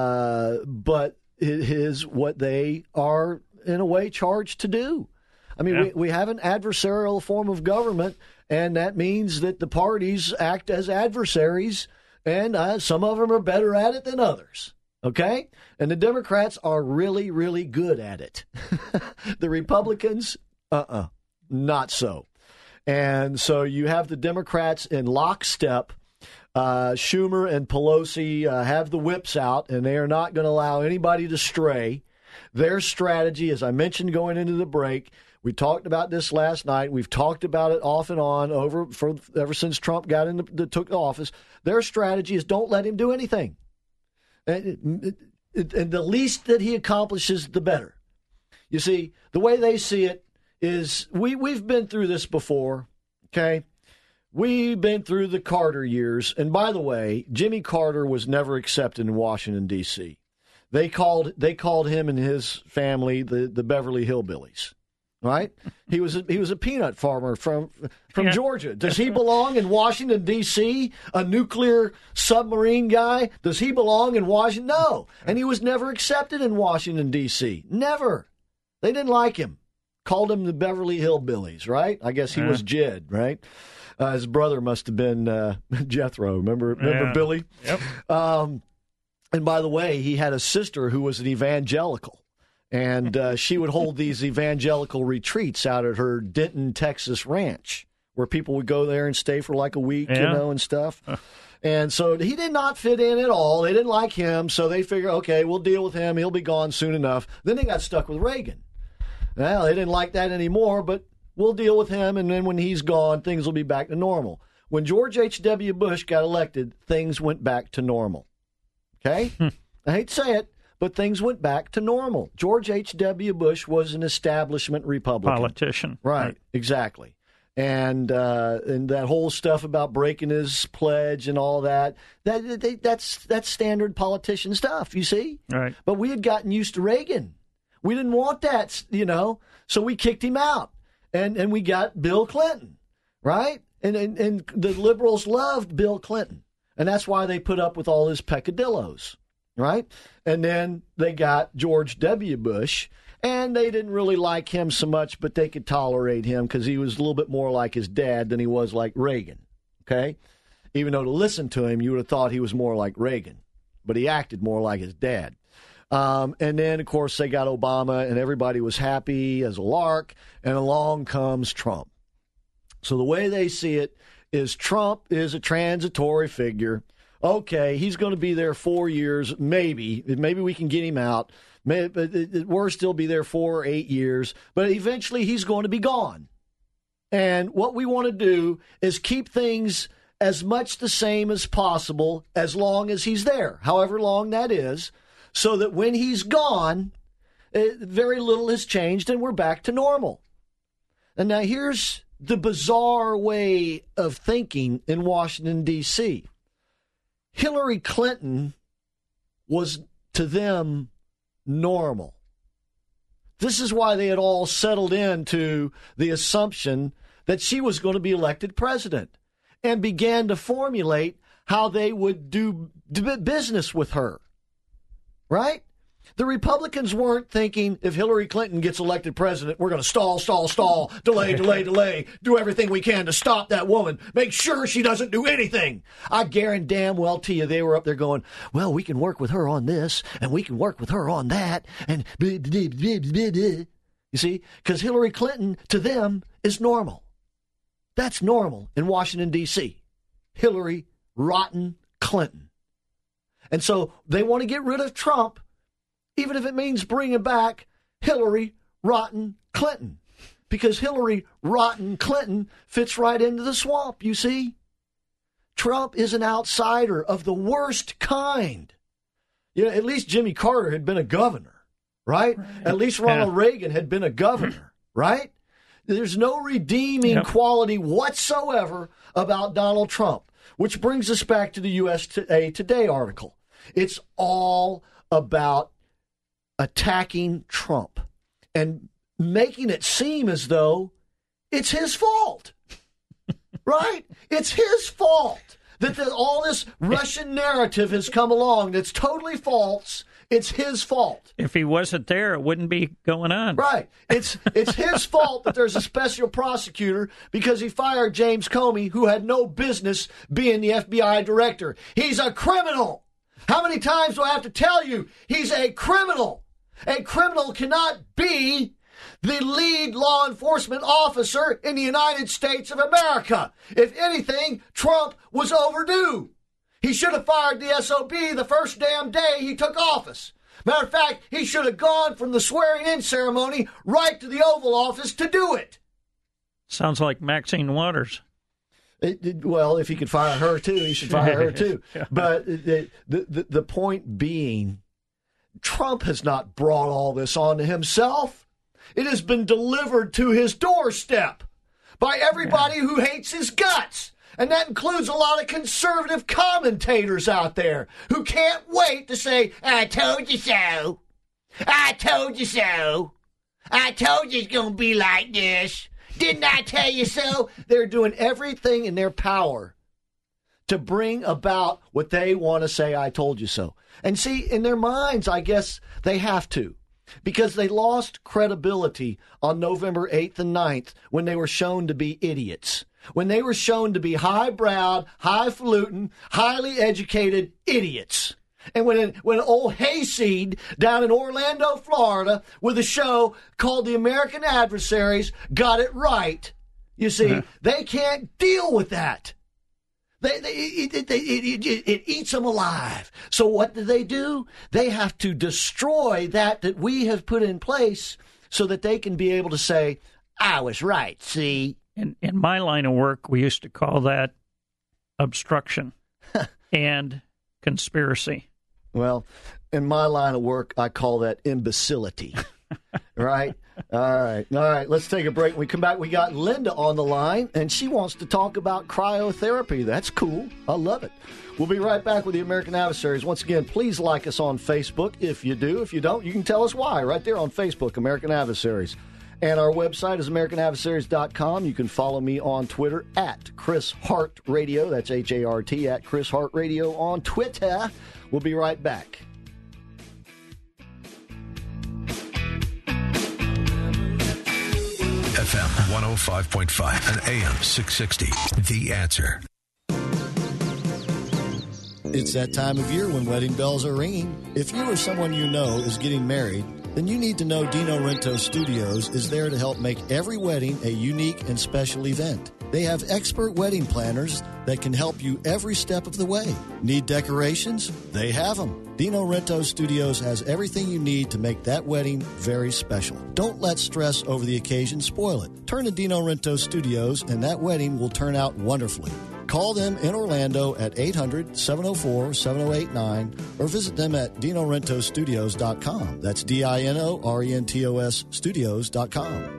uh, but it is what they are, in a way, charged to do. I mean, yeah. we, we have an adversarial form of government, and that means that the parties act as adversaries, and uh, some of them are better at it than others. Okay? And the Democrats are really, really good at it. The Republicans, uh-uh, not so. And so you have the Democrats in lockstep. Uh, Schumer and Pelosi uh, have the whips out, and they are not going to allow anybody to stray. Their strategy, as I mentioned going into the break, we talked about this last night. We've talked about it off and on over for ever since Trump got into the, took office. Their strategy is don't let him do anything. And, it, it, and the least that he accomplishes, the better. You see, the way they see it is we, we've been through this before, okay? We've been through the Carter years. And by the way, Jimmy Carter was never accepted in Washington, D C They called they called him and his family the, the Beverly Hillbillies. Right? He was a, he was a peanut farmer from from yeah. Georgia. Does he belong in Washington, D C? A nuclear submarine guy? Does he belong in Washington? No. And he was never accepted in Washington, D C Never. They didn't like him. Called him the Beverly Hillbillies, right? I guess he yeah. was Jed, right? Uh, his brother must have been uh, Jethro. Remember, remember yeah. Billy? Yep. Um, and by the way, he had a sister who was an evangelical. And uh, she would hold these evangelical retreats out at her Denton, Texas ranch, where people would go there and stay for like a week, yeah. you know, and stuff. And so he did not fit in at all. They didn't like him, so they figured, okay, we'll deal with him. He'll be gone soon enough. Then they got stuck with Reagan. Well, they didn't like that anymore, but we'll deal with him, and then when he's gone, things will be back to normal. When George H W. Bush got elected, things went back to normal. Okay? I hate to say it, but things went back to normal. George H W. Bush was an establishment Republican. Politician. Right, right. Exactly. And uh, and that whole stuff about breaking his pledge and all that, that they, that's that's standard politician stuff, you see? Right. But we had gotten used to Reagan. We didn't want that, you know, so we kicked him out. And and we got Bill Clinton, right? And, and, and the liberals loved Bill Clinton. And that's why they put up with all his peccadillos. right? And then they got George W. Bush, and they didn't really like him so much, but they could tolerate him because he was a little bit more like his dad than he was like Reagan, okay? Even though to listen to him, you would have thought he was more like Reagan, but he acted more like his dad. Um, and then, of course, they got Obama, and everybody was happy as a lark, and along comes Trump. So the way they see it is Trump is a transitory figure. Okay, he's going to be there four years, maybe. Maybe we can get him out. Maybe, we'll still be there four or eight years, but eventually he's going to be gone. And what we want to do is keep things as much the same as possible as long as he's there, however long that is, so that when he's gone, very little has changed and we're back to normal. And now here's the bizarre way of thinking in Washington, D C Hillary Clinton was, to them, normal. This is why they had all settled into the assumption that she was going to be elected president and began to formulate how they would do business with her. Right? The Republicans weren't thinking if Hillary Clinton gets elected president, we're going to stall, stall, stall, delay, delay, delay, do everything we can to stop that woman, make sure she doesn't do anything. I guarantee damn well to you they were up there going, well, we can work with her on this, and we can work with her on that, and blah, blah, blah, blah, blah. You see? Because Hillary Clinton, to them, is normal. That's normal in Washington, D C Hillary Rotten Clinton. And so they want to get rid of Trump, even if it means bringing back Hillary Rotten Clinton, because Hillary Rotten Clinton fits right into the swamp, you see. Trump is an outsider of the worst kind. You know, at least Jimmy Carter had been a governor, right? right. At least Ronald yeah. Reagan had been a governor, right? There's no redeeming yep. quality whatsoever about Donald Trump, which brings us back to the U S A Today article. It's all about attacking Trump and making it seem as though it's his fault, right? It's his fault that the, all this Russian narrative has come along that's totally false. It's his fault. If he wasn't there, it wouldn't be going on. Right. It's it's his fault that there's a special prosecutor because he fired James Comey, who had no business being the F B I director. He's a criminal. How many times do I have to tell you he's a criminal? A criminal cannot be the lead law enforcement officer in the United States of America. If anything, Trump was overdue. He should have fired the S O B the first damn day he took office. Matter of fact, he should have gone from the swearing-in ceremony right to the Oval Office to do it. Sounds like Maxine Waters. It, it, well, if he could fire her, too, he should fire her, too. But the, the, the point being, Trump has not brought all this on to himself. It has been delivered to his doorstep by everybody yeah. who hates his guts. And that includes a lot of conservative commentators out there who can't wait to say, I told you so. I told you so. I told you it's going to be like this. Didn't I tell you so? They're doing everything in their power to bring about what they want to say, I told you so. And see, in their minds, I guess they have to, because they lost credibility on November eighth and ninth when they were shown to be idiots, when they were shown to be high-browed, highfalutin, highly educated idiots. And when when old Hayseed down in Orlando, Florida, with a show called The American Adversaries got it right, you see, uh-huh. they can't deal with that. They, they, it, it, it, it, it eats them alive. So what do they do? They have to destroy that that we have put in place so that they can be able to say, I was right, see? In, in my line of work, we used to call that obstruction and conspiracy. Well, in my line of work, I call that imbecility. Right? All right. All right. Let's take a break. When we come back, we got Linda on the line, and she wants to talk about cryotherapy. That's cool. I love it. We'll be right back with the American Adversaries. Once again, please like us on Facebook. If you do, if you don't, you can tell us why right there on Facebook, American Adversaries. And our website is american adversaries dot com. You can follow me on Twitter at Chris Hart Radio. That's H A R T, at Chris Hart Radio on Twitter. We'll be right back. M one oh five point five and A M six sixty. The Answer. It's that time of year when wedding bells are ringing. If you or someone you know is getting married, then you need to know Dino Rento Studios is there to help make every wedding a unique and special event. They have expert wedding planners that can help you every step of the way. Need decorations? They have them. Dino Rento Studios has everything you need to make that wedding very special. Don't let stress over the occasion spoil it. Turn to Dino Rento Studios and that wedding will turn out wonderfully. Call them in Orlando at eight hundred, seven oh four, seven oh eight nine or visit them at dino rento studios dot com. That's D I N O R E N T O S studios dot com.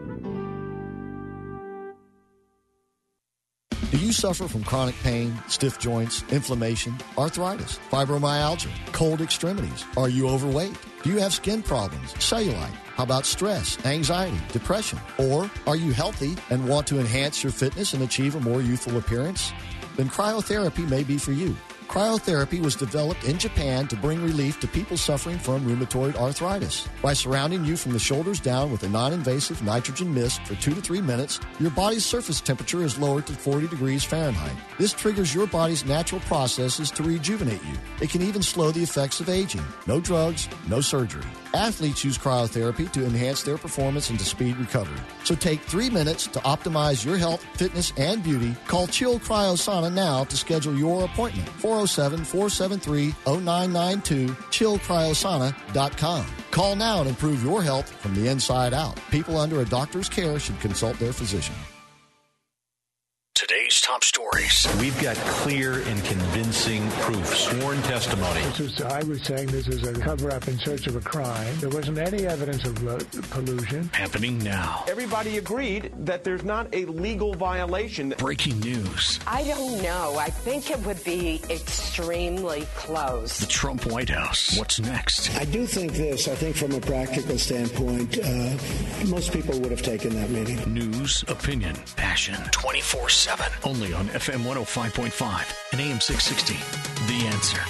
Do you suffer from chronic pain, stiff joints, inflammation, arthritis, fibromyalgia, cold extremities? Are you overweight? Do you have skin problems, cellulite? How about stress, anxiety, depression? Or are you healthy and want to enhance your fitness and achieve a more youthful appearance? Then cryotherapy may be for you. Cryotherapy was developed in Japan to bring relief to people suffering from rheumatoid arthritis. By surrounding you from the shoulders down with a non-invasive nitrogen mist for two to three minutes, your body's surface temperature is lowered to forty degrees Fahrenheit. This triggers your body's natural processes to rejuvenate you. It can even slow the effects of aging. No drugs, no surgery. Athletes use cryotherapy to enhance their performance and to speed recovery. So take three minutes to optimize your health, fitness, and beauty. Call Chill Cryosauna now to schedule your appointment. four oh seven, four seven three, oh nine nine two, chill cryosana dot com. Call now and improve your health from the inside out. People under a doctor's care should consult their physician. Today's top stories. We've got clear and convincing proof, sworn testimony. This is, I was saying this is a cover-up in search of a crime. There wasn't any evidence of uh, pollution. Happening now. Everybody agreed that there's not a legal violation. Breaking news. I don't know. I think it would be extremely close. The Trump White House. What's next? I do think this. I think from a practical standpoint, uh, most people would have taken that meeting. News, opinion, passion, twenty-four seven. Only on F M one oh five point five and A M six sixty. The Answer.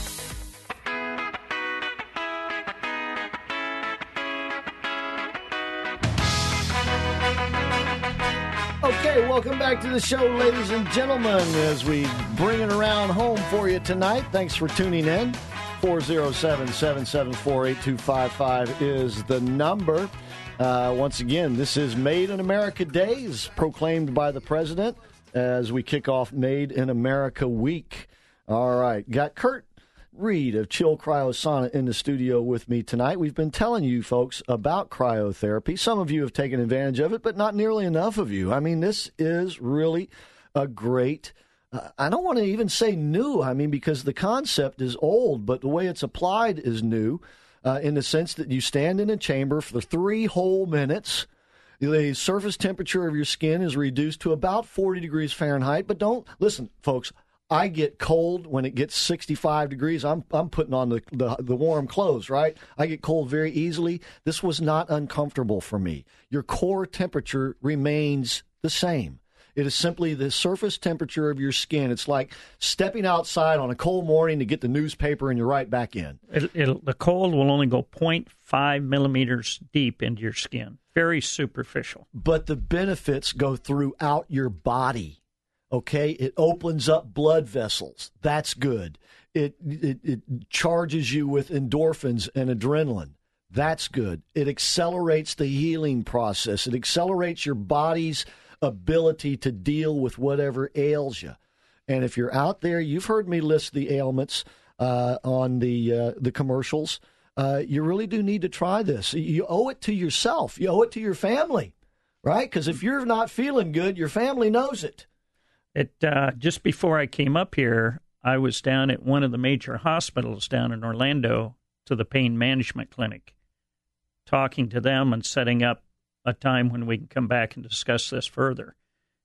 Okay, welcome back to the show, ladies and gentlemen, as we bring it around home for you tonight. Thanks for tuning in. four oh seven, seven seven four, eight two five five is the number. Uh, once again, this is Made in America Days, proclaimed by the president as we kick off Made in America Week. All right, got Kurt Reed of Chill Cryosauna in the studio with me tonight. We've been telling you folks about cryotherapy. Some of you have taken advantage of it, but not nearly enough of you. I mean, this is really a great, uh, I don't want to even say new, I mean, because the concept is old, but the way it's applied is new uh, in the sense that you stand in a chamber for three whole minutes. The surface temperature of your skin is reduced to about forty degrees Fahrenheit, but don't, listen, folks, I get cold when it gets sixty-five degrees. I'm I'm putting on the, the, the warm clothes, right? I get cold very easily. This was not uncomfortable for me. Your core temperature remains the same. It is simply the surface temperature of your skin. It's like stepping outside on a cold morning to get the newspaper and you're right back in. It, it, the cold will only go zero point five millimeters deep into your skin. Very superficial. But the benefits go throughout your body. Okay, it opens up blood vessels. That's good. It, it it charges you with endorphins and adrenaline. That's good. It accelerates the healing process. It accelerates your body's ability to deal with whatever ails you. And if you're out there, you've heard me list the ailments uh, on the uh, the commercials. Uh, you really do need to try this. You owe it to yourself. You owe it to your family, right? Because if you're not feeling good, your family knows it. It uh, just before I came up here, I was down at one of the major hospitals down in Orlando to the pain management clinic, talking to them and setting up a time when we can come back and discuss this further.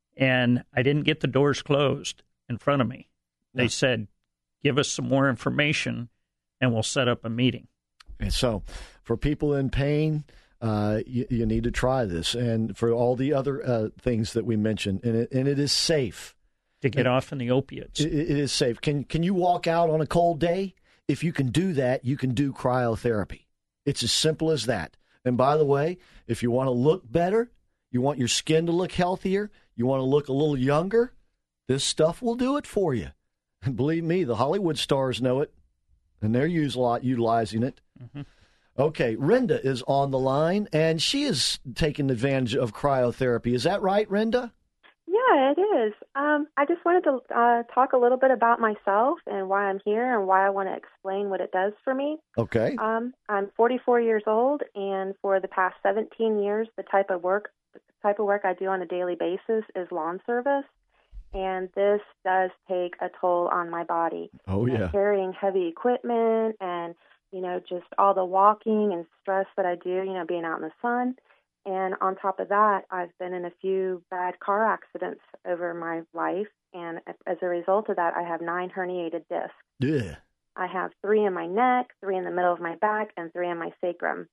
And I didn't get the doors closed in front of me. They no. said, give us some more information and we'll set up a meeting. And so for people in pain, Uh, you, you need to try this, and for all the other uh, things that we mentioned, and it, and it is safe to get and off in the opiates. It, it is safe. Can can you walk out on a cold day? If you can do that, you can do cryotherapy. It's as simple as that. And by the way, if you want to look better, You want your skin to look healthier? You want to look a little younger? This stuff will do it for you. And believe me, the Hollywood stars know it, and they're use a lot utilizing it. Mm-hmm. Okay, Renda is on the line, and she is taking advantage of cryotherapy. Is that right, Renda? Yeah, it is. Um, I just wanted to uh, talk a little bit about myself and why I'm here and why I want to explain what it does for me. Okay. Um, I'm forty-four years old, and for the past seventeen years, the type of work the type of work I do on a daily basis is lawn service, and this does take a toll on my body. Oh, yeah. And carrying heavy equipment and, you know, just all the walking and stress that I do, you know, being out in the sun. And on top of that, I've been in a few bad car accidents over my life, and as a result of that, I have nine herniated discs. Yeah. I have three in my neck, three in the middle of my back, and three in my sacrum.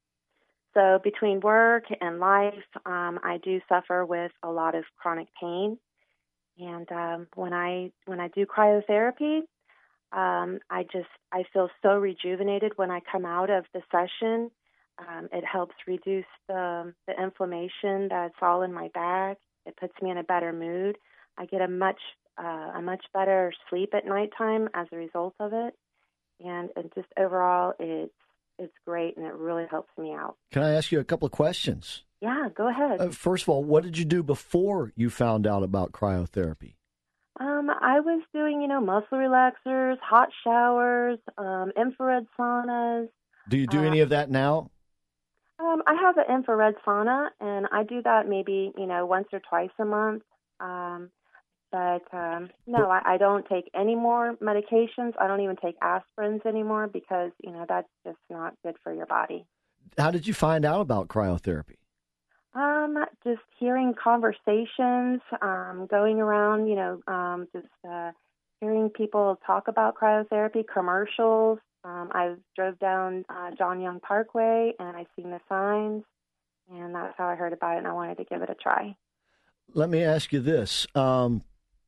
So between work and life, um, I do suffer with a lot of chronic pain. And um, when I when I do cryotherapy, um, I just I feel so rejuvenated when I come out of the session. Um, it helps reduce the, the inflammation that's all in my back. It puts me in a better mood. I get a much uh, a much better sleep at nighttime as a result of it, and, and just overall, it's it's great, and it really helps me out. Can I ask you a couple of questions? Yeah, go ahead. Uh, first of all, what did you do before you found out about cryotherapy? Um, I was doing, you know, muscle relaxers, hot showers, um, infrared saunas. Do you do uh, any of that now? Um, I have an infrared sauna, and I do that maybe, you know, once or twice a month. Um, but, um, no, I, I don't take any more medications. I don't even take aspirins anymore because, you know, that's just not good for your body. How did you find out about cryotherapy? Um, just hearing conversations, um, going around, you know, um, just uh, hearing people talk about cryotherapy, commercials. Um, I drove down uh, John Young Parkway, and I seen the signs, and that's how I heard about it, and I wanted to give it a try. Let me ask you this. Um,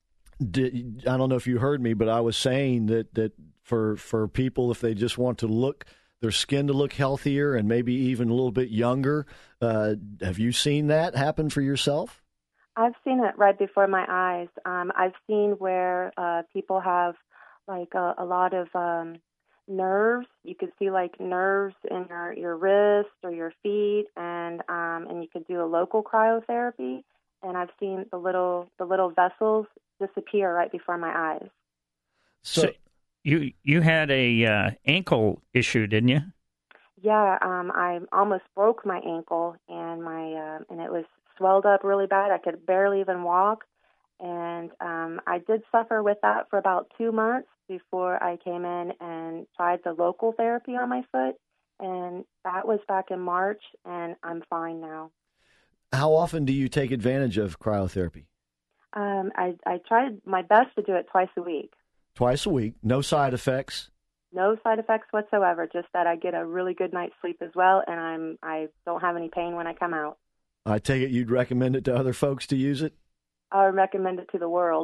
did, I don't know if you heard me, but I was saying that, that for for people, if they just want to look, their skin to look healthier and maybe even a little bit younger, uh, have you seen that happen for yourself? I've seen it right before my eyes. Um, I've seen where uh, people have, like, a, a lot of... Um, nerves. You could see like nerves in your, your wrist or your feet, and um, and you could do a local cryotherapy. And I've seen the little the little vessels disappear right before my eyes. So, so you you had a uh, ankle issue, didn't you? Yeah, um, I almost broke my ankle, and my uh, and it was swelled up really bad. I could barely even walk, and um, I did suffer with that for about two months. Before I came in and tried the local therapy on my foot, and that was back in March, and I'm fine now. How often do you take advantage of cryotherapy? Um, I, I tried my best to do it twice a week. Twice a week, no side effects? No side effects whatsoever, just that I get a really good night's sleep as well, and I'm, I don't have any pain when I come out. I take it you'd recommend it to other folks to use it? I would recommend it to the world.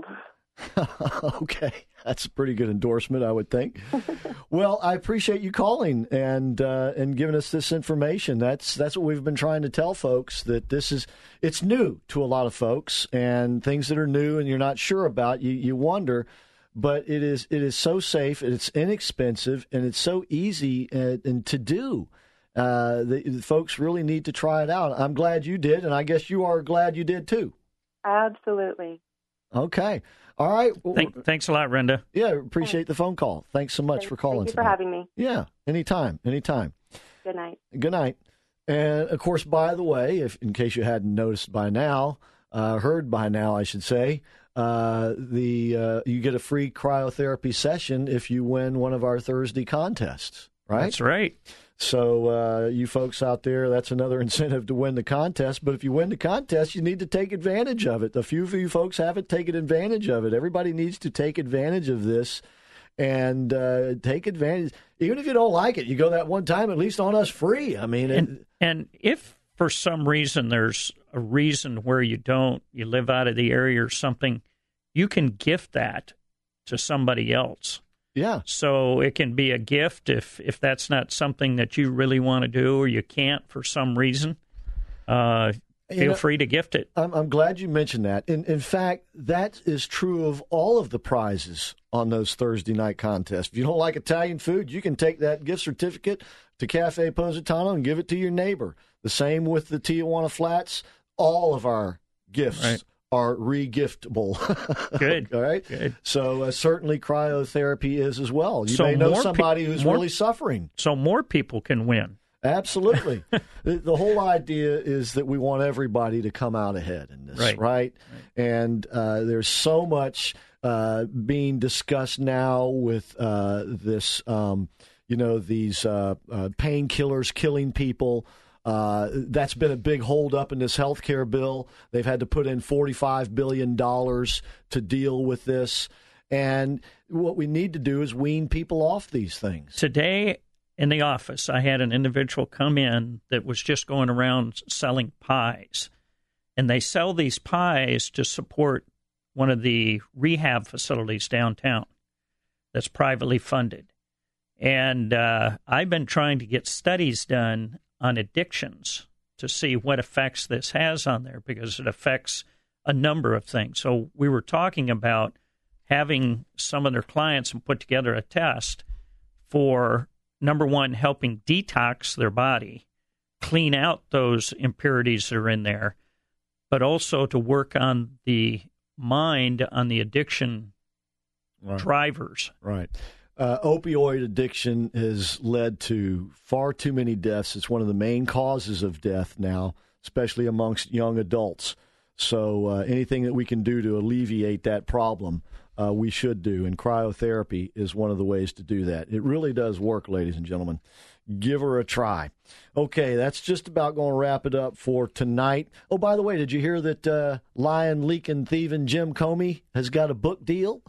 Okay, that's a pretty good endorsement, I would think. Well, I appreciate you calling and uh, and giving us this information. That's that's what we've been trying to tell folks, that this is it's new to a lot of folks, and things that are new and you're not sure about, you you wonder. But it is it is so safe, it's inexpensive, and it's so easy and, and to do. Uh, the, the folks really need to try it out. I'm glad you did, and I guess you are glad you did too. Absolutely. Okay. All right. Thank, thanks a lot, Renda. Yeah, appreciate the phone call. Thanks so much Thank, for calling. Thank you today. for having me. Yeah, anytime, anytime. Good night. Good night. And, of course, by the way, if in case you hadn't noticed by now, uh, heard by now, I should say, uh, the uh, you get a free cryotherapy session if you win one of our Thursday contests, right? That's right. So uh, you folks out there, that's another incentive to win the contest. But if you win the contest, you need to take advantage of it. A few of you folks haven't taken advantage of it. Everybody needs to take advantage of this and uh, take advantage. Even if you don't like it, you go that one time, at least on us free. I mean, and, it, and if for some reason there's a reason where you don't, you live out of the area or something, you can gift that to somebody else. Yeah. So it can be a gift if, if that's not something that you really want to do or you can't for some reason. Uh, feel you know, free to gift it. I'm, I'm glad you mentioned that. In, in fact, that is true of all of the prizes on those Thursday night contests. If you don't like Italian food, you can take that gift certificate to Cafe Positano and give it to your neighbor. The same with the Tijuana Flats. All of our gifts right. are re-giftable. Good. All right? Good. So uh, certainly cryotherapy is as well. You so may know more somebody pe- who's more, really suffering. So more people can win. Absolutely. the, the whole idea is that we want everybody to come out ahead in this, right? right? right. And uh, there's so much uh, being discussed now with uh, this, um, you know, these uh, uh, painkillers killing people. Uh, that's been a big holdup in this health care bill. They've had to put in forty-five billion dollars to deal with this. And what we need to do is wean people off these things. Today in the office, I had an individual come in that was just going around selling pies. And they sell these pies to support one of the rehab facilities downtown that's privately funded. And uh, I've been trying to get studies done on addictions to see what effects this has on there, because it affects a number of things. So we were talking about having some of their clients and put together a test for, number one, helping detox their body, clean out those impurities that are in there, but also to work on the mind, on the addiction right. drivers. Right. Uh, opioid addiction has led to far too many deaths. It's one of the main causes of death now, especially amongst young adults. So uh, anything that we can do to alleviate that problem, uh, we should do. And cryotherapy is one of the ways to do that. It really does work, ladies and gentlemen. Give her a try. Okay, that's just about going to wrap it up for tonight. Oh, by the way, did you hear that uh, lying, leaking, thieving Jim Comey has got a book deal?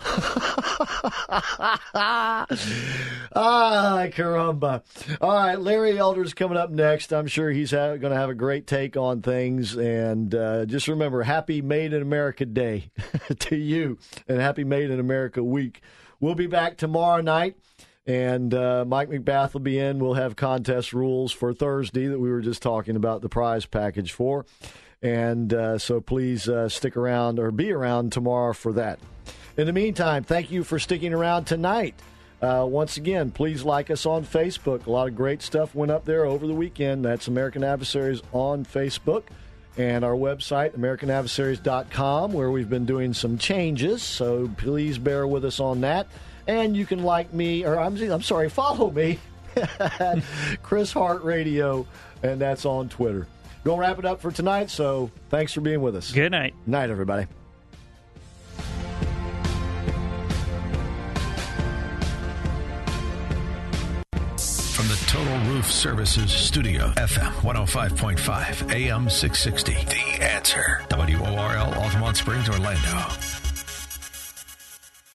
ah, caramba. All right, Larry Elder's coming up next. I'm sure he's ha- going to have a great take on things. And uh, just remember, happy Made in America Day to you, and happy Made in America Week. We'll be back tomorrow night. And uh, Mike McBath will be in. We'll have contest rules for Thursday that we were just talking about the prize package for. And uh, so please uh, stick around or be around tomorrow for that. In the meantime, thank you for sticking around tonight. Uh, once again, please like us on Facebook. A lot of great stuff went up there over the weekend. That's American Adversaries on Facebook. And our website, american adversaries dot com, where we've been doing some changes. So please bear with us on that. And you can like me, or I'm, I'm sorry, follow me at Chris Hart Radio, and that's on Twitter. Going to wrap it up for tonight, so thanks for being with us. Good night. Night, everybody. From the Total Roof Services Studio, F M one oh five point five, A M six sixty, The Answer, W O R L, Altamont Springs, Orlando.